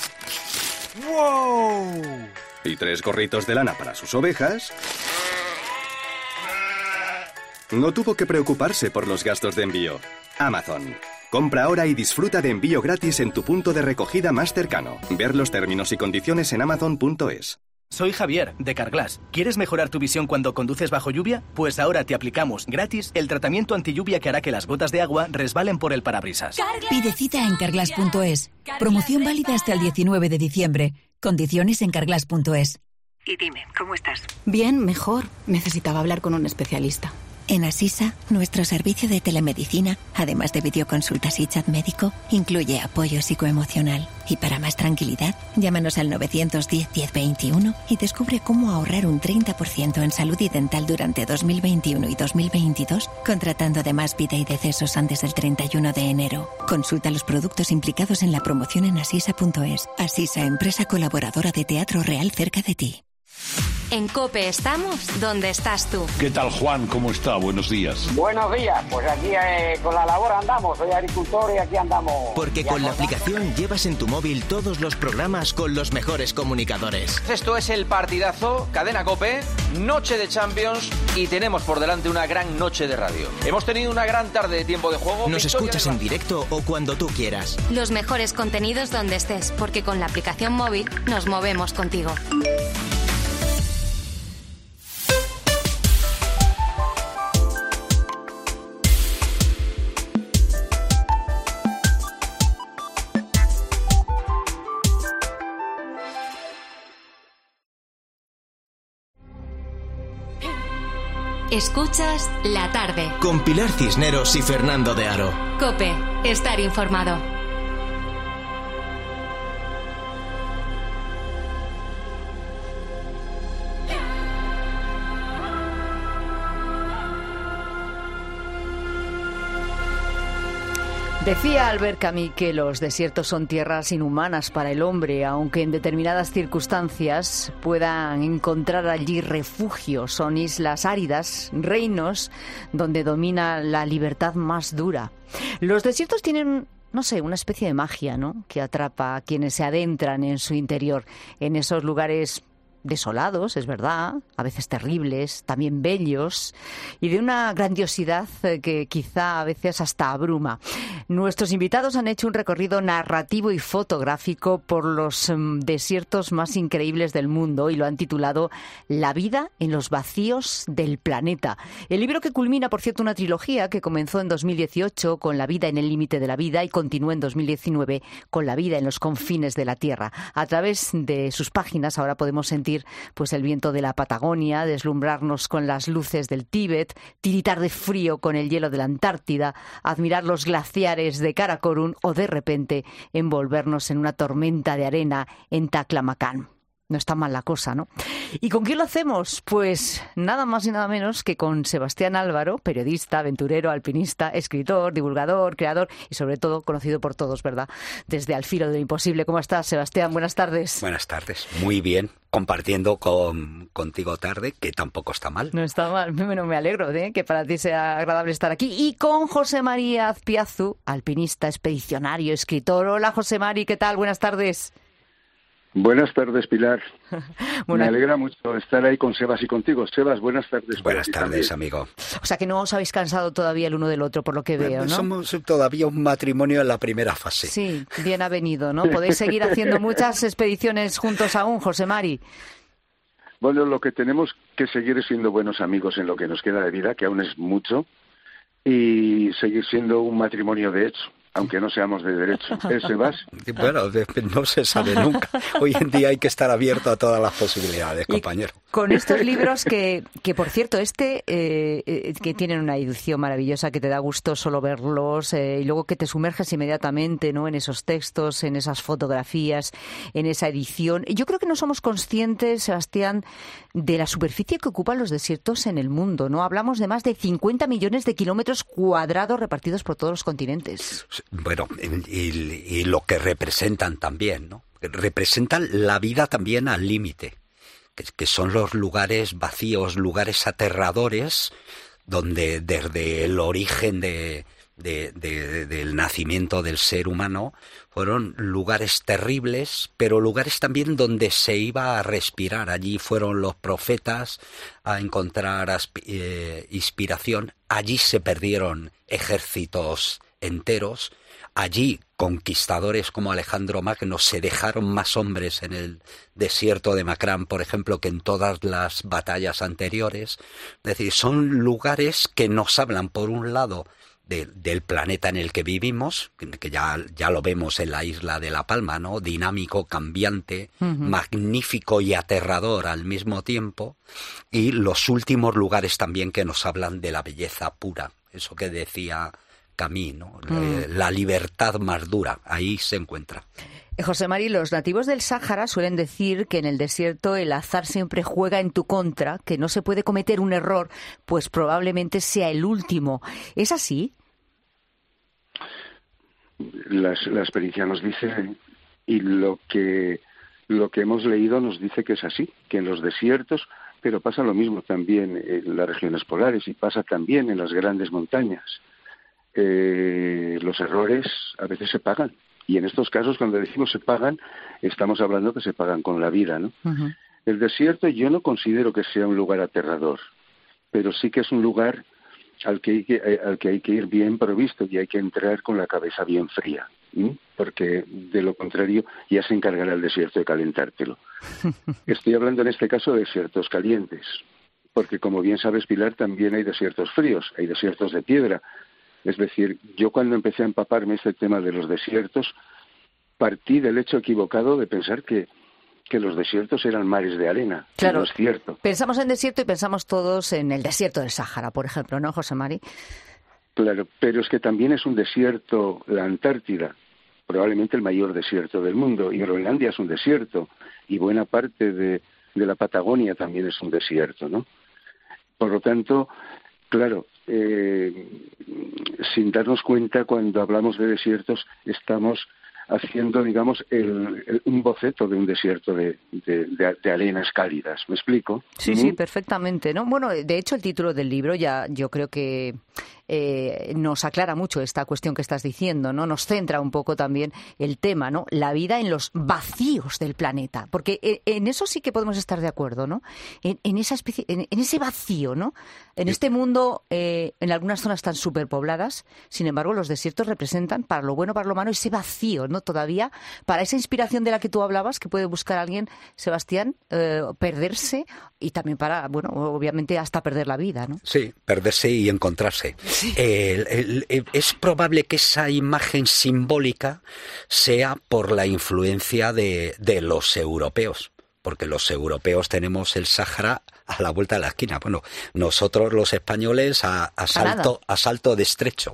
y 3 gorritos de lana para sus ovejas, no tuvo que preocuparse por los gastos de envío. Amazon. Compra ahora y disfruta de envío gratis en tu punto de recogida más cercano. Ver los términos y condiciones en amazon.es. Soy Javier, de Carglass. ¿Quieres mejorar tu visión cuando conduces bajo lluvia? Pues ahora te aplicamos gratis el tratamiento antilluvia que hará que las gotas de agua resbalen por el parabrisas. Pide cita en carglass.es. Promoción válida hasta el 19 de diciembre. Condiciones en carglass.es. Y dime, ¿cómo estás? Bien, mejor. Necesitaba hablar con un especialista. En Asisa, nuestro servicio de telemedicina, además de videoconsultas y chat médico, incluye apoyo psicoemocional. Y para más tranquilidad, llámanos al 910-1021 y descubre cómo ahorrar un 30% en salud y dental durante 2021 y 2022, contratando además vida y decesos antes del 31 de enero. Consulta los productos implicados en la promoción en asisa.es. Asisa, empresa colaboradora de Teatro Real cerca de ti. En COPE estamos donde estás tú. ¿Qué tal, Juan? ¿Cómo está? Buenos días. Buenos días, pues aquí con la labor andamos, soy agricultor y aquí andamos. Porque con la aplicación llevas en tu móvil todos los programas con los mejores comunicadores. Esto es el partidazo, Cadena COPE, noche de Champions y tenemos por delante una gran noche de radio. Hemos tenido una gran tarde de tiempo de juego. Nos escuchas en directo o cuando tú quieras. Los mejores contenidos donde estés, porque con la aplicación móvil nos movemos contigo. Escuchas La Tarde. Con Pilar Cisneros y Fernando de Aro. COPE, estar informado. Decía Albert Camus que los desiertos son tierras inhumanas para el hombre, aunque en determinadas circunstancias puedan encontrar allí refugio. Son islas áridas, reinos donde domina la libertad más dura. Los desiertos tienen, no sé, una especie de magia, ¿no?, que atrapa a quienes se adentran en su interior, en esos lugares desolados, es verdad, a veces terribles, también bellos y de una grandiosidad que quizá a veces hasta abruma. Nuestros invitados han hecho un recorrido narrativo y fotográfico por los desiertos más increíbles del mundo y lo han titulado La vida en los vacíos del planeta. El libro que culmina, por cierto, una trilogía que comenzó en 2018 con La vida en el límite de la vida y continuó en 2019 con La vida en los confines de la Tierra. A través de sus páginas ahora podemos sentir pues el viento de la Patagonia, deslumbrarnos con las luces del Tíbet, tiritar de frío con el hielo de la Antártida, admirar los glaciares de Karakorum o de repente envolvernos en una tormenta de arena en Taklamakan. No está mal la cosa, ¿no? ¿Y con quién lo hacemos? Pues nada más y nada menos que con Sebastián Álvaro, periodista, aventurero, alpinista, escritor, divulgador, creador y sobre todo conocido por todos, ¿verdad?, desde Al filo de lo imposible. ¿Cómo estás, Sebastián? Buenas tardes. Buenas tardes. Muy bien. Compartiendo contigo tarde, que tampoco está mal. No está mal. Bueno, me alegro de que para ti sea agradable estar aquí. Y con José María Azpiazu, alpinista, expedicionario, escritor. Hola, José Mari, ¿qué tal? Buenas tardes. Buenas tardes, Pilar. Me alegra mucho estar ahí con Sebas y contigo. Sebas, buenas tardes. Buenas tardes, amigo. O sea que no os habéis cansado todavía el uno del otro, por lo que veo, ¿no? Somos todavía un matrimonio en la primera fase. Sí, bien avenido, ¿no? Podéis seguir haciendo muchas expediciones juntos aún, José Mari. Bueno, lo que tenemos que seguir es siendo buenos amigos en lo que nos queda de vida, que aún es mucho, y seguir siendo un matrimonio de hecho. Aunque no seamos de derecho. Sebas? Bueno, no se sabe nunca. Hoy en día hay que estar abierto a todas las posibilidades, compañero. Con estos libros que por cierto, que tienen una edición maravillosa, que te da gusto solo verlos, y luego que te sumerges inmediatamente, ¿no?, en esos textos, en esas fotografías, en esa edición. Yo creo que no somos conscientes, Sebastián, de la superficie que ocupan los desiertos en el mundo, ¿no? Hablamos de más de 50 millones de kilómetros cuadrados repartidos por todos los continentes. Bueno, y lo que representan también, ¿no? Representan la vida también al límite, que son los lugares vacíos, lugares aterradores, donde desde el origen del nacimiento del ser humano fueron lugares terribles, pero lugares también donde se iba a respirar. Allí fueron los profetas a encontrar inspiración, allí se perdieron ejércitos enteros. Allí conquistadores como Alejandro Magno se dejaron más hombres en el desierto de Macrán, por ejemplo, que en todas las batallas anteriores. Es decir, son lugares que nos hablan, por un lado, del planeta en el que vivimos, que ya lo vemos en la isla de La Palma, ¿no? Dinámico, cambiante, magnífico y aterrador al mismo tiempo. Y los últimos lugares también que nos hablan de la belleza pura. Eso que decía Camus, ¿no? La libertad más dura, ahí se encuentra. José Mari, los nativos del Sáhara suelen decir que en el desierto el azar siempre juega en tu contra, que no se puede cometer un error, pues probablemente sea el último. ¿Es así? La experiencia nos dice, y lo que lo que hemos leído nos dice que es así, que en los desiertos, pero pasa lo mismo también en las regiones polares y pasa también en las grandes montañas. Los errores a veces se pagan. Y en estos casos, cuando decimos se pagan, estamos hablando que se pagan con la vida, ¿no? Uh-huh. El desierto yo no considero que sea un lugar aterrador, pero sí que es un lugar al que hay que ir bien provisto y hay que entrar con la cabeza bien fría, ¿sí? Porque de lo contrario ya se encargará el desierto de calentártelo. Estoy hablando en este caso de desiertos calientes, porque como bien sabes, Pilar, también hay desiertos fríos, hay desiertos de piedra. Es decir, yo cuando empecé a empaparme este tema de los desiertos, partí del hecho equivocado de pensar que los desiertos eran mares de arena. Claro, no es cierto. Pensamos en desierto y pensamos todos en el desierto del Sáhara, por ejemplo, ¿no, José Mari? Claro, pero es que también es un desierto, la Antártida, probablemente el mayor desierto del mundo, y Groenlandia es un desierto, y buena parte de la Patagonia también es un desierto, ¿no? Por lo tanto, claro, sin darnos cuenta, cuando hablamos de desiertos, estamos haciendo, digamos, un boceto de un desierto de arenas cálidas. ¿Me explico? Sí, sí, perfectamente, ¿no? Bueno, de hecho, el título del libro ya yo creo que nos aclara mucho esta cuestión que estás diciendo, ¿no? Nos centra un poco también el tema, ¿no? La vida en los vacíos del planeta, porque en eso sí que podemos estar de acuerdo, ¿no? En esa especie, en ese vacío, ¿no? En este mundo, en algunas zonas están superpobladas, sin embargo, los desiertos representan, para lo bueno, para lo malo, ese vacío, ¿no? Todavía, para esa inspiración de la que tú hablabas, que puede buscar alguien, Sebastián, perderse, y también para, bueno, obviamente hasta perder la vida, ¿no? Sí, perderse y encontrarse. Sí. Es probable que esa imagen simbólica sea por la influencia de los europeos, porque los europeos tenemos el Sáhara a la vuelta de la esquina. Bueno, nosotros los españoles a salto de estrecho.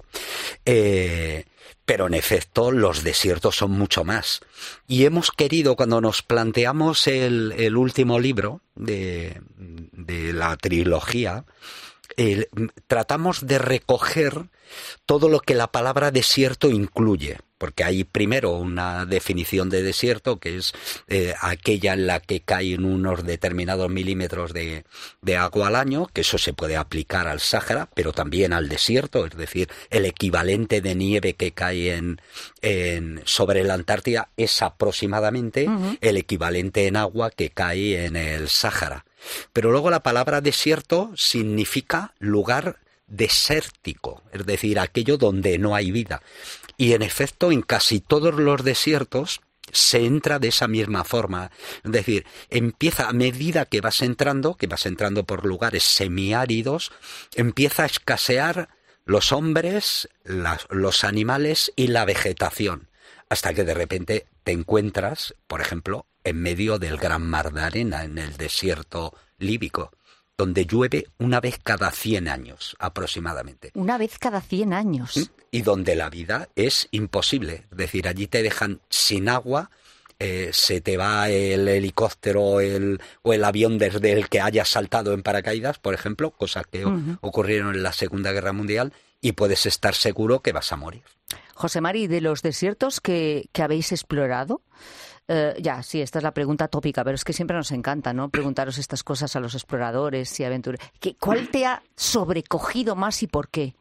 Pero en efecto los desiertos son mucho más. Y hemos querido, cuando nos planteamos el último libro de la trilogía, tratamos de recoger todo lo que la palabra desierto incluye, porque hay primero una definición de desierto que es aquella en la que caen unos determinados milímetros de agua al año, que eso se puede aplicar al Sáhara, pero también al desierto, es decir, el equivalente de nieve que cae sobre la Antártida es aproximadamente el equivalente en agua que cae en el Sáhara. Pero luego la palabra desierto significa lugar desértico, es decir, aquello donde no hay vida. Y en efecto, en casi todos los desiertos se entra de esa misma forma. Es decir, empieza a medida que vas entrando por lugares semiáridos, empieza a escasear los hombres, los animales y la vegetación, hasta que de repente te encuentras, por ejemplo, en medio del gran mar de arena, en el desierto líbico, donde llueve una vez cada 100 años aproximadamente. Una vez cada 100 años. Y donde la vida es imposible. Es decir, allí te dejan sin agua, se te va el helicóptero o el avión desde el que hayas saltado en paracaídas, por ejemplo, cosas que ocurrieron en la Segunda Guerra Mundial, y puedes estar seguro que vas a morir. José Mari, de los desiertos que habéis explorado, sí, esta es la pregunta tópica, pero es que siempre nos encanta, ¿no? Preguntaros estas cosas a los exploradores y aventureros. ¿Cuál te ha sobrecogido más y por qué?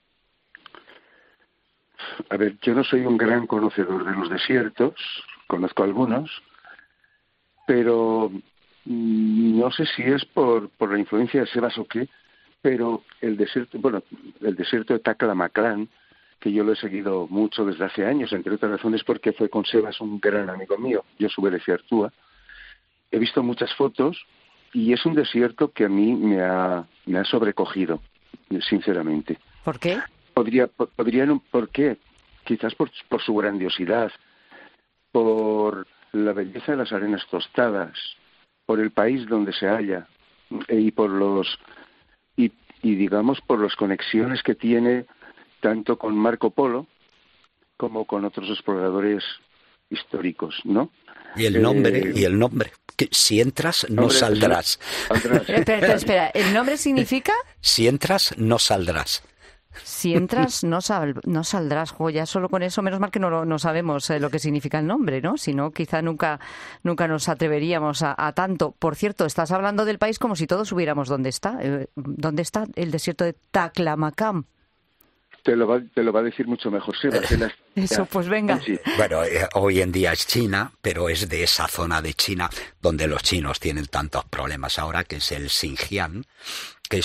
A ver, yo no soy un gran conocedor de los desiertos, conozco algunos, pero no sé si es por la influencia de Sebas o qué, pero el desierto de Taklamakan, que yo lo he seguido mucho desde hace años, entre otras razones porque fue con Sebas, un gran amigo mío, yo sube de Ciartúa. He visto muchas fotos y es un desierto que a mí me ha sobrecogido, sinceramente. ¿Por qué? ¿Por qué? Quizás por su grandiosidad, por la belleza de las arenas tostadas, por el país donde se halla y por digamos por las conexiones que tiene tanto con Marco Polo como con otros exploradores históricos, ¿no? Y el nombre, que si entras no saldrás. Espera, ¿el nombre significa? Si entras no saldrás. Si entras, no saldrás, joya. Solo con eso, menos mal que no sabemos lo que significa el nombre, ¿no? Si no, quizá nunca nos atreveríamos a tanto. Por cierto, estás hablando del país como si todos supiéramos dónde está. ¿Dónde está el desierto de Taklamakan? Te lo va a decir mucho mejor, Sebas. Eso, pues venga. Sí. Bueno, hoy en día es China, pero es de esa zona de China donde los chinos tienen tantos problemas ahora, que es el Xinjiang, que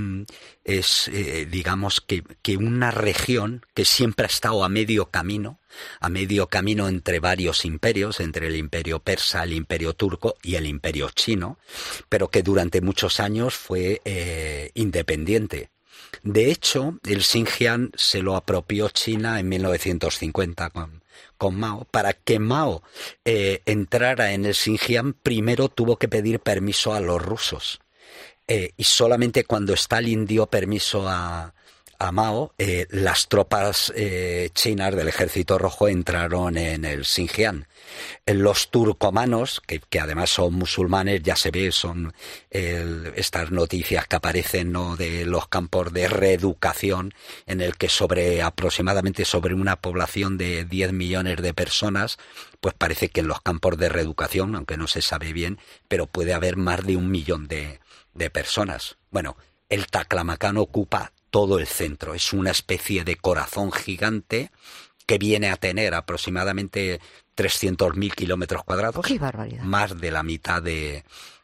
es digamos que una región que siempre ha estado a medio camino entre varios imperios, entre el imperio persa, el imperio turco y el imperio chino, pero que durante muchos años fue independiente. De hecho, el Xinjiang se lo apropió China en 1950 con Mao. Para que Mao entrara en el Xinjiang, primero tuvo que pedir permiso a los rusos. Y solamente cuando Stalin dio permiso a Mao, las tropas chinas del Ejército Rojo entraron en el Xinjiang. Los turcomanos, que además son musulmanes, ya se ve, son estas noticias que aparecen, ¿no?, de los campos de reeducación, en el que aproximadamente sobre una población de 10 millones de personas, pues parece que en los campos de reeducación, aunque no se sabe bien, pero puede haber más de 1 millón de personas. Bueno, el Taklamakan ocupa todo el centro, es una especie de corazón gigante que viene a tener aproximadamente 300.000 kilómetros cuadrados, ¡qué barbaridad!, más de la mitad de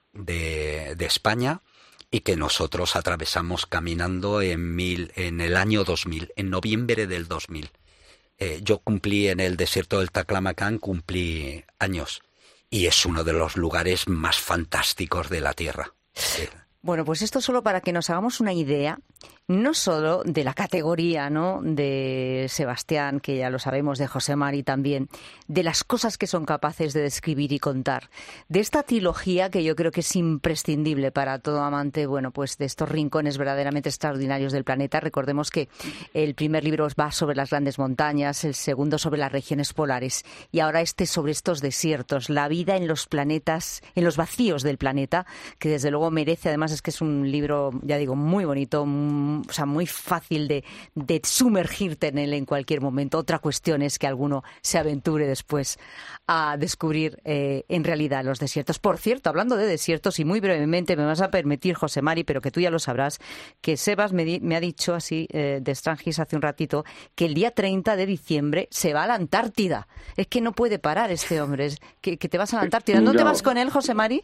España, y que nosotros atravesamos caminando en el año 2000, en noviembre del 2000. Yo cumplí en el desierto del Taklamakan, cumplí años, y es uno de los lugares más fantásticos de la Tierra. Bueno, pues esto solo para que nos hagamos una idea, no solo de la categoría, ¿no?, de Sebastián, que ya lo sabemos, de José Mari también, de las cosas que son capaces de describir y contar, de esta trilogía que yo creo que es imprescindible para todo amante, bueno, pues de estos rincones verdaderamente extraordinarios del planeta. Recordemos que el primer libro va sobre las grandes montañas, el segundo sobre las regiones polares, y ahora sobre estos desiertos, la vida en los planetas, en los vacíos del planeta, que desde luego merece, además es que es un libro, ya digo, muy bonito, o sea, muy fácil de sumergirte en él en cualquier momento. Otra cuestión es que alguno se aventure después a descubrir en realidad los desiertos. Por cierto, hablando de desiertos, y muy brevemente me vas a permitir, José Mari, pero que tú ya lo sabrás, que Sebas me ha dicho así de Strangis hace un ratito, que el día 30 de diciembre se va a la Antártida. Es que no puede parar este hombre, es que te vas a la Antártida. ¿No te vas con él, José Mari?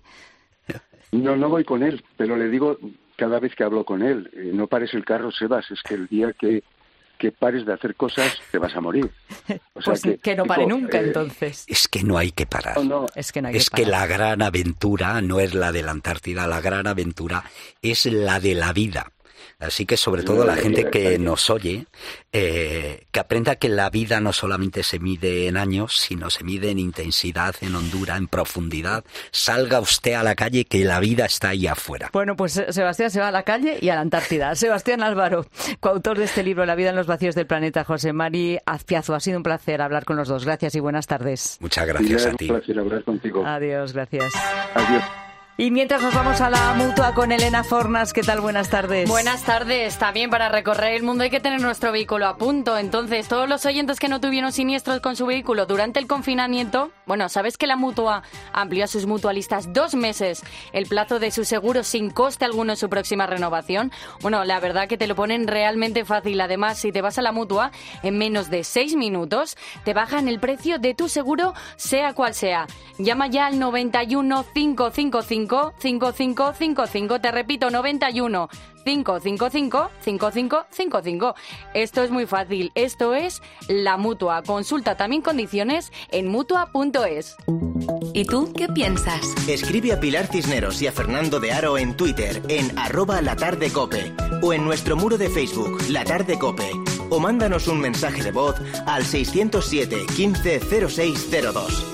No voy con él, pero le digo cada vez que hablo con él, no pares el carro, Sebas, es que el día que pares de hacer cosas te vas a morir. O sea, pues que no pare nunca, entonces. Es que no hay que parar. No. Es que no hay que parar. Que la gran aventura no es la de la Antártida, la gran aventura es la de la vida. Así que sobre todo la gente que nos oye, que aprenda que la vida no solamente se mide en años, sino se mide en intensidad, en hondura, en profundidad. Salga usted a la calle, que la vida está ahí afuera. Bueno, pues Sebastián se va a la calle y a la Antártida. Sebastián Álvaro, coautor de este libro, La vida en los vacíos del planeta. José Mari Azpiazu, ha sido un placer hablar con los dos. Gracias y buenas tardes. Muchas gracias a ti. Es un placer hablar contigo. Adiós, gracias. Adiós. Y mientras nos vamos a la Mutua con Elena Fornas, ¿qué tal? Buenas tardes. Buenas tardes. También para recorrer el mundo hay que tener nuestro vehículo a punto. Entonces, todos los oyentes que no tuvieron siniestros con su vehículo durante el confinamiento, bueno, ¿sabes que la Mutua amplió a sus mutualistas 2 meses el plazo de su seguro sin coste alguno en su próxima renovación? Bueno, la verdad que te lo ponen realmente fácil. Además, si te vas a la Mutua, en menos de 6 minutos te bajan el precio de tu seguro, sea cual sea. Llama ya al 91 555 5555, te repito, 91 555 5555. Esto es muy fácil, esto es la Mutua. Consulta también condiciones en mutua.es. ¿Y tú qué piensas? Escribe a Pilar Cisneros y a Fernando de Aro en Twitter en @latardecope o en nuestro muro de Facebook, La Tarde Cope, o mándanos un mensaje de voz al 607 15 0602.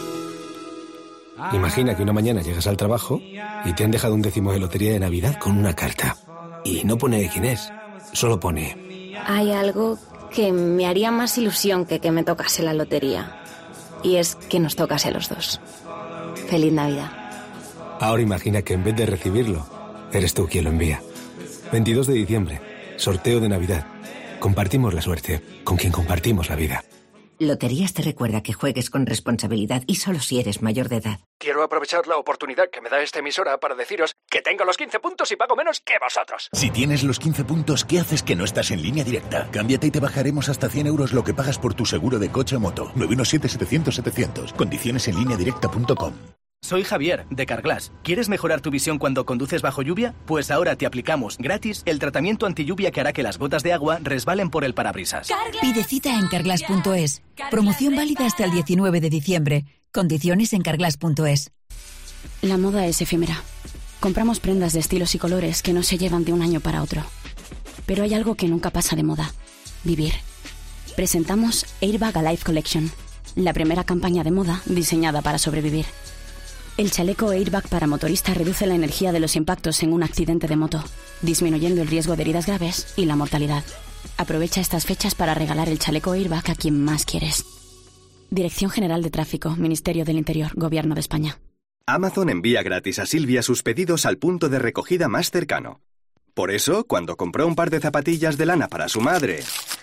Imagina que una mañana llegas al trabajo y te han dejado un décimo de lotería de Navidad con una carta. Y no pone quién es, solo pone... Hay algo que me haría más ilusión que me tocase la lotería. Y es que nos tocase a los dos. Feliz Navidad. Ahora imagina que en vez de recibirlo, eres tú quien lo envía. 22 de diciembre, sorteo de Navidad. Compartimos la suerte con quien compartimos la vida. Loterías te recuerda que juegues con responsabilidad y solo si eres mayor de edad. Quiero aprovechar la oportunidad que me da esta emisora para deciros que tengo los 15 puntos y pago menos que vosotros. Si tienes los 15 puntos, ¿qué haces que no estás en Línea Directa? Cámbiate y te bajaremos hasta 100 euros lo que pagas por tu seguro de coche o moto. 917-700-700. Condiciones en lineadirecta.com. Soy Javier, de Carglass. ¿Quieres mejorar tu visión cuando conduces bajo lluvia? Pues ahora te aplicamos gratis el tratamiento antilluvia que hará que las gotas de agua resbalen por el parabrisas. Pide cita en carglass.es. Promoción válida hasta el 19 de diciembre. Condiciones en carglass.es. La moda es efímera. Compramos prendas de estilos y colores que no se llevan de un año para otro. Pero hay algo que nunca pasa de moda: vivir. Presentamos Airbag Alive Collection, la primera campaña de moda diseñada para sobrevivir. El chaleco Airbag para motorista reduce la energía de los impactos en un accidente de moto, disminuyendo el riesgo de heridas graves y la mortalidad. Aprovecha estas fechas para regalar el chaleco Airbag a quien más quieres. Dirección General de Tráfico, Ministerio del Interior, Gobierno de España. Amazon envía gratis a Silvia sus pedidos al punto de recogida más cercano. Por eso, cuando compró un par de zapatillas de lana para su madre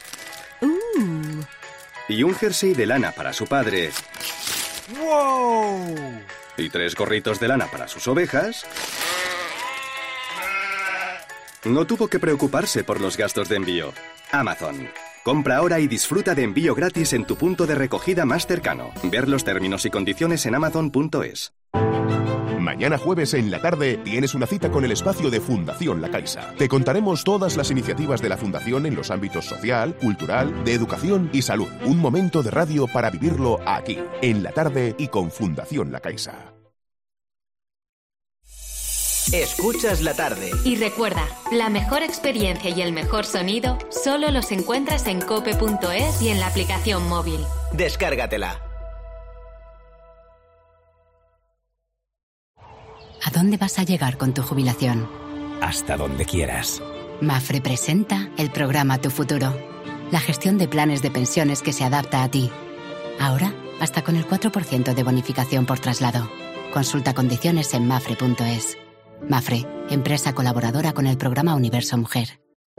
y un jersey de lana para su padre, ¡wow!, y 3 gorritos de lana para sus ovejas, no tuvo que preocuparse por los gastos de envío. Amazon. Compra ahora y disfruta de envío gratis en tu punto de recogida más cercano. Ver los términos y condiciones en amazon.es. Mañana jueves en la tarde tienes una cita con el espacio de Fundación La Caixa. Te contaremos todas las iniciativas de la Fundación en los ámbitos social, cultural, de educación y salud. Un momento de radio para vivirlo aquí, en la tarde y con Fundación La Caixa. Escuchas la tarde. Y recuerda, la mejor experiencia y el mejor sonido solo los encuentras en cope.es y en la aplicación móvil. Descárgatela. ¿A dónde vas a llegar con tu jubilación? Hasta donde quieras. Mafre presenta el programa Tu Futuro, la gestión de planes de pensiones que se adapta a ti. Ahora, hasta con el 4% de bonificación por traslado. Consulta condiciones en mafre.es. Mafre, empresa colaboradora con el programa Universo Mujer.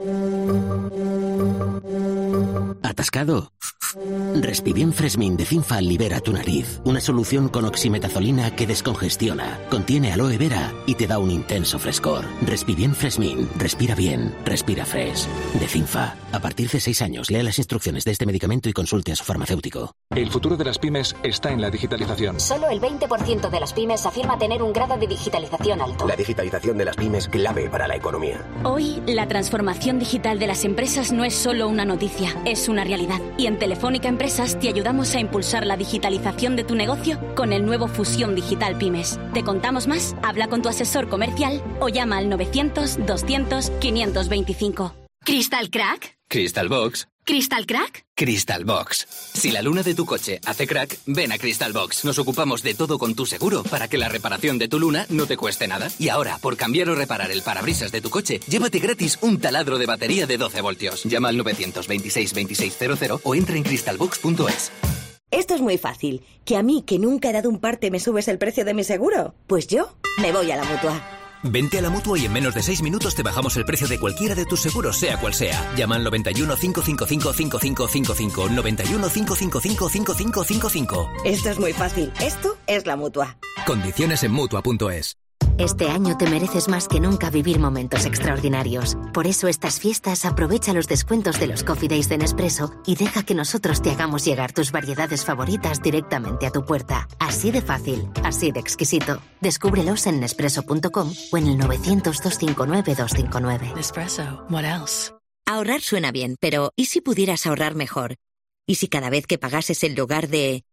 ¿Atascado? Respibien Fresmin de Cinfa libera tu nariz. Una solución con oximetazolina que descongestiona, contiene aloe vera y te da un intenso frescor. Respibien Fresmin. Respira bien. Respira fresh. De Cinfa. A partir de 6 años, lea las instrucciones de este medicamento y consulte a su farmacéutico. El futuro de las pymes está en la digitalización. Solo el 20% de las pymes afirma tener un grado de digitalización alto. La digitalización de las pymes clave para la economía. Hoy, la transformación digital de las empresas no es solo una noticia, es una realidad. Y en Telefónica Empresas te ayudamos a impulsar la digitalización de tu negocio con el nuevo Fusión Digital Pymes. ¿Te contamos más? Habla con tu asesor comercial o llama al 900 200 525. ¿Crystal Crack? Crystal Box. ¿Crystal Crack? Crystal Box. Si la luna de tu coche hace crack, ven a Crystal Box. Nos ocupamos de todo con tu seguro para que la reparación de tu luna no te cueste nada. Y ahora, por cambiar o reparar el parabrisas de tu coche, llévate gratis un taladro de batería de 12 voltios. Llama al 926 2600 o entra en crystalbox.es. Esto es muy fácil. ¿Que a mí, que nunca he dado un parte, me subes el precio de mi seguro? Pues yo me voy a la Mutua. Vente a la Mutua y en menos de 6 minutos te bajamos el precio de cualquiera de tus seguros, sea cual sea. Llama al 91 555 5555. 91 555 5555. Esto es muy fácil. Esto es la Mutua. Condiciones en Mutua.es. Este año te mereces más que nunca vivir momentos extraordinarios. Por eso estas fiestas aprovecha los descuentos de los Coffee Days de Nespresso y deja que nosotros te hagamos llegar tus variedades favoritas directamente a tu puerta. Así de fácil, así de exquisito. Descúbrelos en Nespresso.com o en el 900-259-259. Nespresso, what else? Ahorrar suena bien, pero ¿y si pudieras ahorrar mejor? ¿Y si cada vez que pagases en lugar de...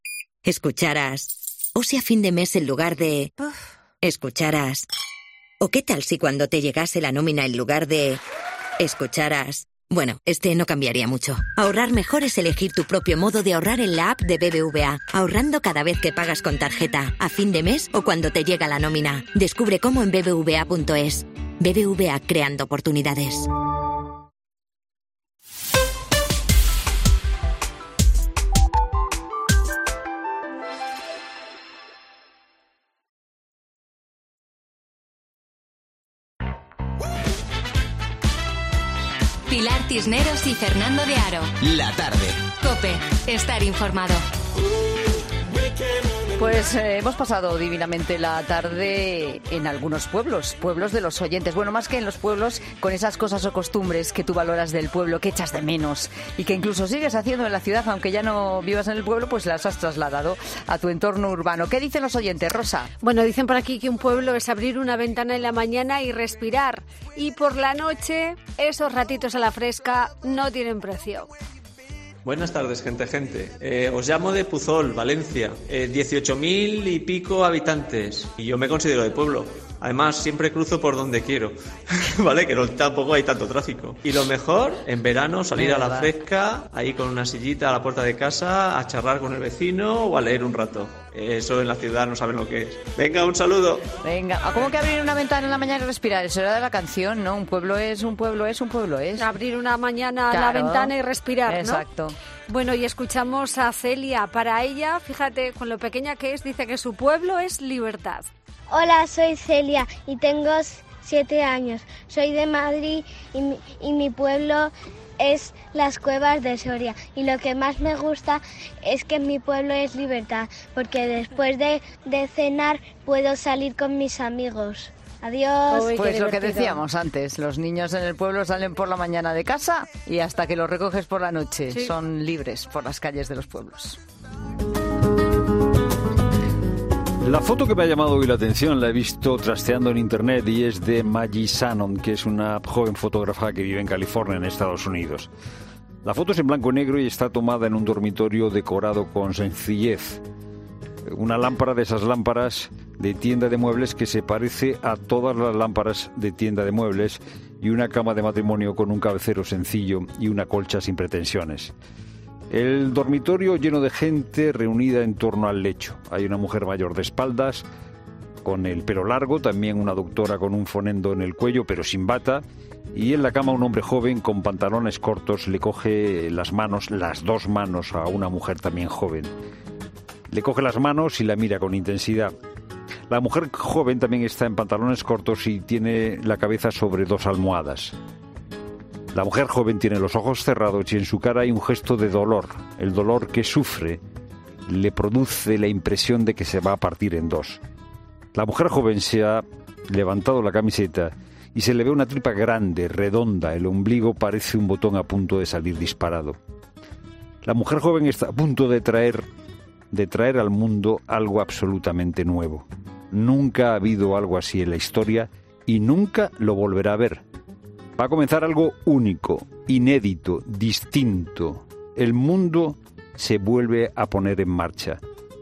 escucharas? ¿O si a fin de mes en lugar de... escucharas? ¿O qué tal si cuando te llegase la nómina en lugar de... escucharas? Bueno, no cambiaría mucho. Ahorrar mejor es elegir tu propio modo de ahorrar en la app de BBVA. Ahorrando cada vez que pagas con tarjeta, a fin de mes o cuando te llega la nómina. Descubre cómo en bbva.es. BBVA, creando oportunidades. Pilar Cisneros y Fernando de Aro. La tarde. COPE. Estar informado. Pues hemos pasado divinamente la tarde en algunos pueblos de los oyentes. Bueno, más que en los pueblos, con esas cosas o costumbres que tú valoras del pueblo, que echas de menos y que incluso sigues haciendo en la ciudad, aunque ya no vivas en el pueblo, pues las has trasladado a tu entorno urbano. ¿Qué dicen los oyentes, Rosa? Bueno, dicen por aquí que un pueblo es abrir una ventana en la mañana y respirar. Y por la noche, esos ratitos a la fresca no tienen precio. Buenas tardes, gente. Os llamo de Puzol, Valencia. 18.000 y pico habitantes. Y yo me considero de pueblo. Además, siempre cruzo por donde quiero. ¿Vale? Que tampoco hay tanto tráfico. Y lo mejor, en verano, salir a la fresca, ahí con una sillita a la puerta de casa, a charlar con el vecino o a leer un rato. Eso en la ciudad no saben lo que es. Venga, un saludo. Venga, ¿cómo que abrir una ventana en la mañana y respirar? Eso era de la canción, ¿no? Un pueblo es. Abrir una mañana la ventana y respirar, ¿no? Exacto. Bueno, y escuchamos a Celia. Para ella, fíjate, con lo pequeña que es, dice que su pueblo es libertad. Hola, soy Celia y tengo 7 años. Soy de Madrid y mi pueblo es las Cuevas de Soria. Y lo que más me gusta es que mi pueblo es libertad, porque después de cenar puedo salir con mis amigos. Adiós. Pues lo que decíamos antes, los niños en el pueblo salen por la mañana de casa y hasta que los recoges por la noche. Sí. Son libres por las calles de los pueblos. La foto que me ha llamado hoy la atención la he visto trasteando en internet y es de Maggie Shannon, que es una joven fotógrafa que vive en California, en Estados Unidos. La foto es en blanco y negro y está tomada en un dormitorio decorado con sencillez. Una lámpara de esas lámparas de tienda de muebles que se parece a todas las lámparas de tienda de muebles y una cama de matrimonio con un cabecero sencillo y una colcha sin pretensiones. El dormitorio lleno de gente reunida en torno al lecho. Hay una mujer mayor de espaldas, con el pelo largo, también una doctora con un fonendo en el cuello, pero sin bata, y en la cama un hombre joven con pantalones cortos le coge las dos manos a una mujer también joven. Le coge las manos y la mira con intensidad. La mujer joven también está en pantalones cortos y tiene la cabeza sobre 2 almohadas. La mujer joven tiene los ojos cerrados y en su cara hay un gesto de dolor. El dolor que sufre le produce la impresión de que se va a partir en 2. La mujer joven se ha levantado la camiseta y se le ve una tripa grande, redonda. El ombligo parece un botón a punto de salir disparado. La mujer joven está a punto de traer al mundo algo absolutamente nuevo. Nunca ha habido algo así en la historia y nunca lo volverá a ver. Va a comenzar algo único, inédito, distinto. El mundo se vuelve a poner en marcha.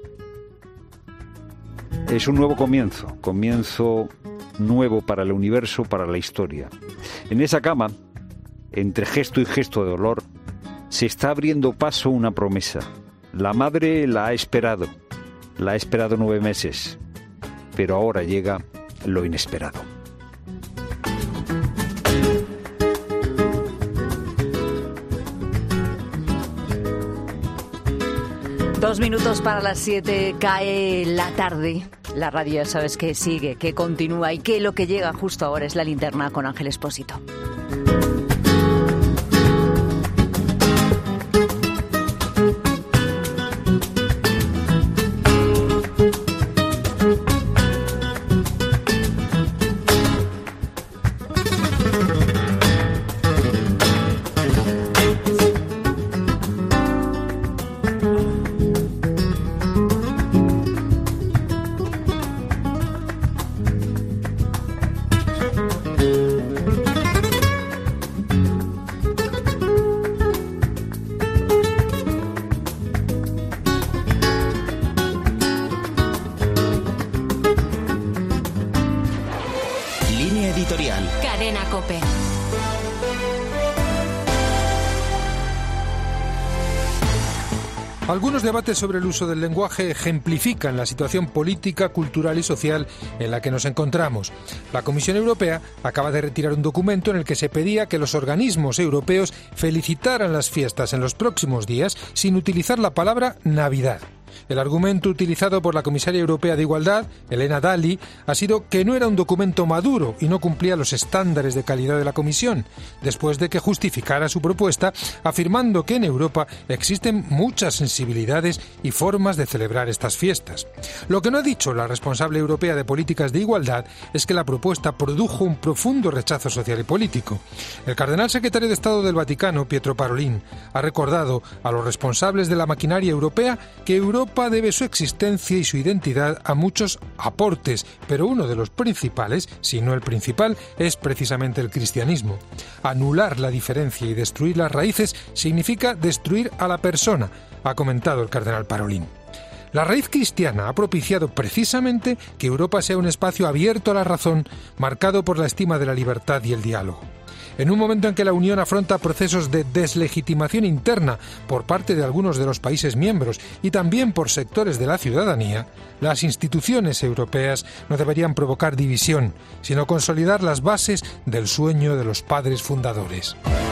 Es un nuevo comienzo nuevo para el universo, para la historia. En esa cama, entre gesto y gesto de dolor, se está abriendo paso una promesa. La madre la ha esperado 9 meses, pero ahora llega lo inesperado. Dos minutos para las 7, cae la tarde. La radio ya sabes que sigue, que continúa y que lo que llega justo ahora es la linterna con Ángel Expósito. Cadena COPE. Algunos debates sobre el uso del lenguaje ejemplifican la situación política, cultural y social en la que nos encontramos. La Comisión Europea acaba de retirar un documento en el que se pedía que los organismos europeos felicitaran las fiestas en los próximos días sin utilizar la palabra Navidad. El argumento utilizado por la comisaria europea de Igualdad, Helena Dalli, ha sido que no era un documento maduro y no cumplía los estándares de calidad de la Comisión, después de que justificara su propuesta afirmando que en Europa existen muchas sensibilidades y formas de celebrar estas fiestas. Lo que no ha dicho la responsable europea de políticas de igualdad es que la propuesta produjo un profundo rechazo social y político. El cardenal secretario de Estado del Vaticano, Pietro Parolin, ha recordado a los responsables de la maquinaria europea que Europa debe su existencia y su identidad a muchos aportes, pero uno de los principales, si no el principal, es precisamente el cristianismo. Anular la diferencia y destruir las raíces significa destruir a la persona, ha comentado el cardenal Parolin. La raíz cristiana ha propiciado precisamente que Europa sea un espacio abierto a la razón, marcado por la estima de la libertad y el diálogo. En un momento en que la Unión afronta procesos de deslegitimación interna por parte de algunos de los países miembros y también por sectores de la ciudadanía, las instituciones europeas no deberían provocar división, sino consolidar las bases del sueño de los padres fundadores.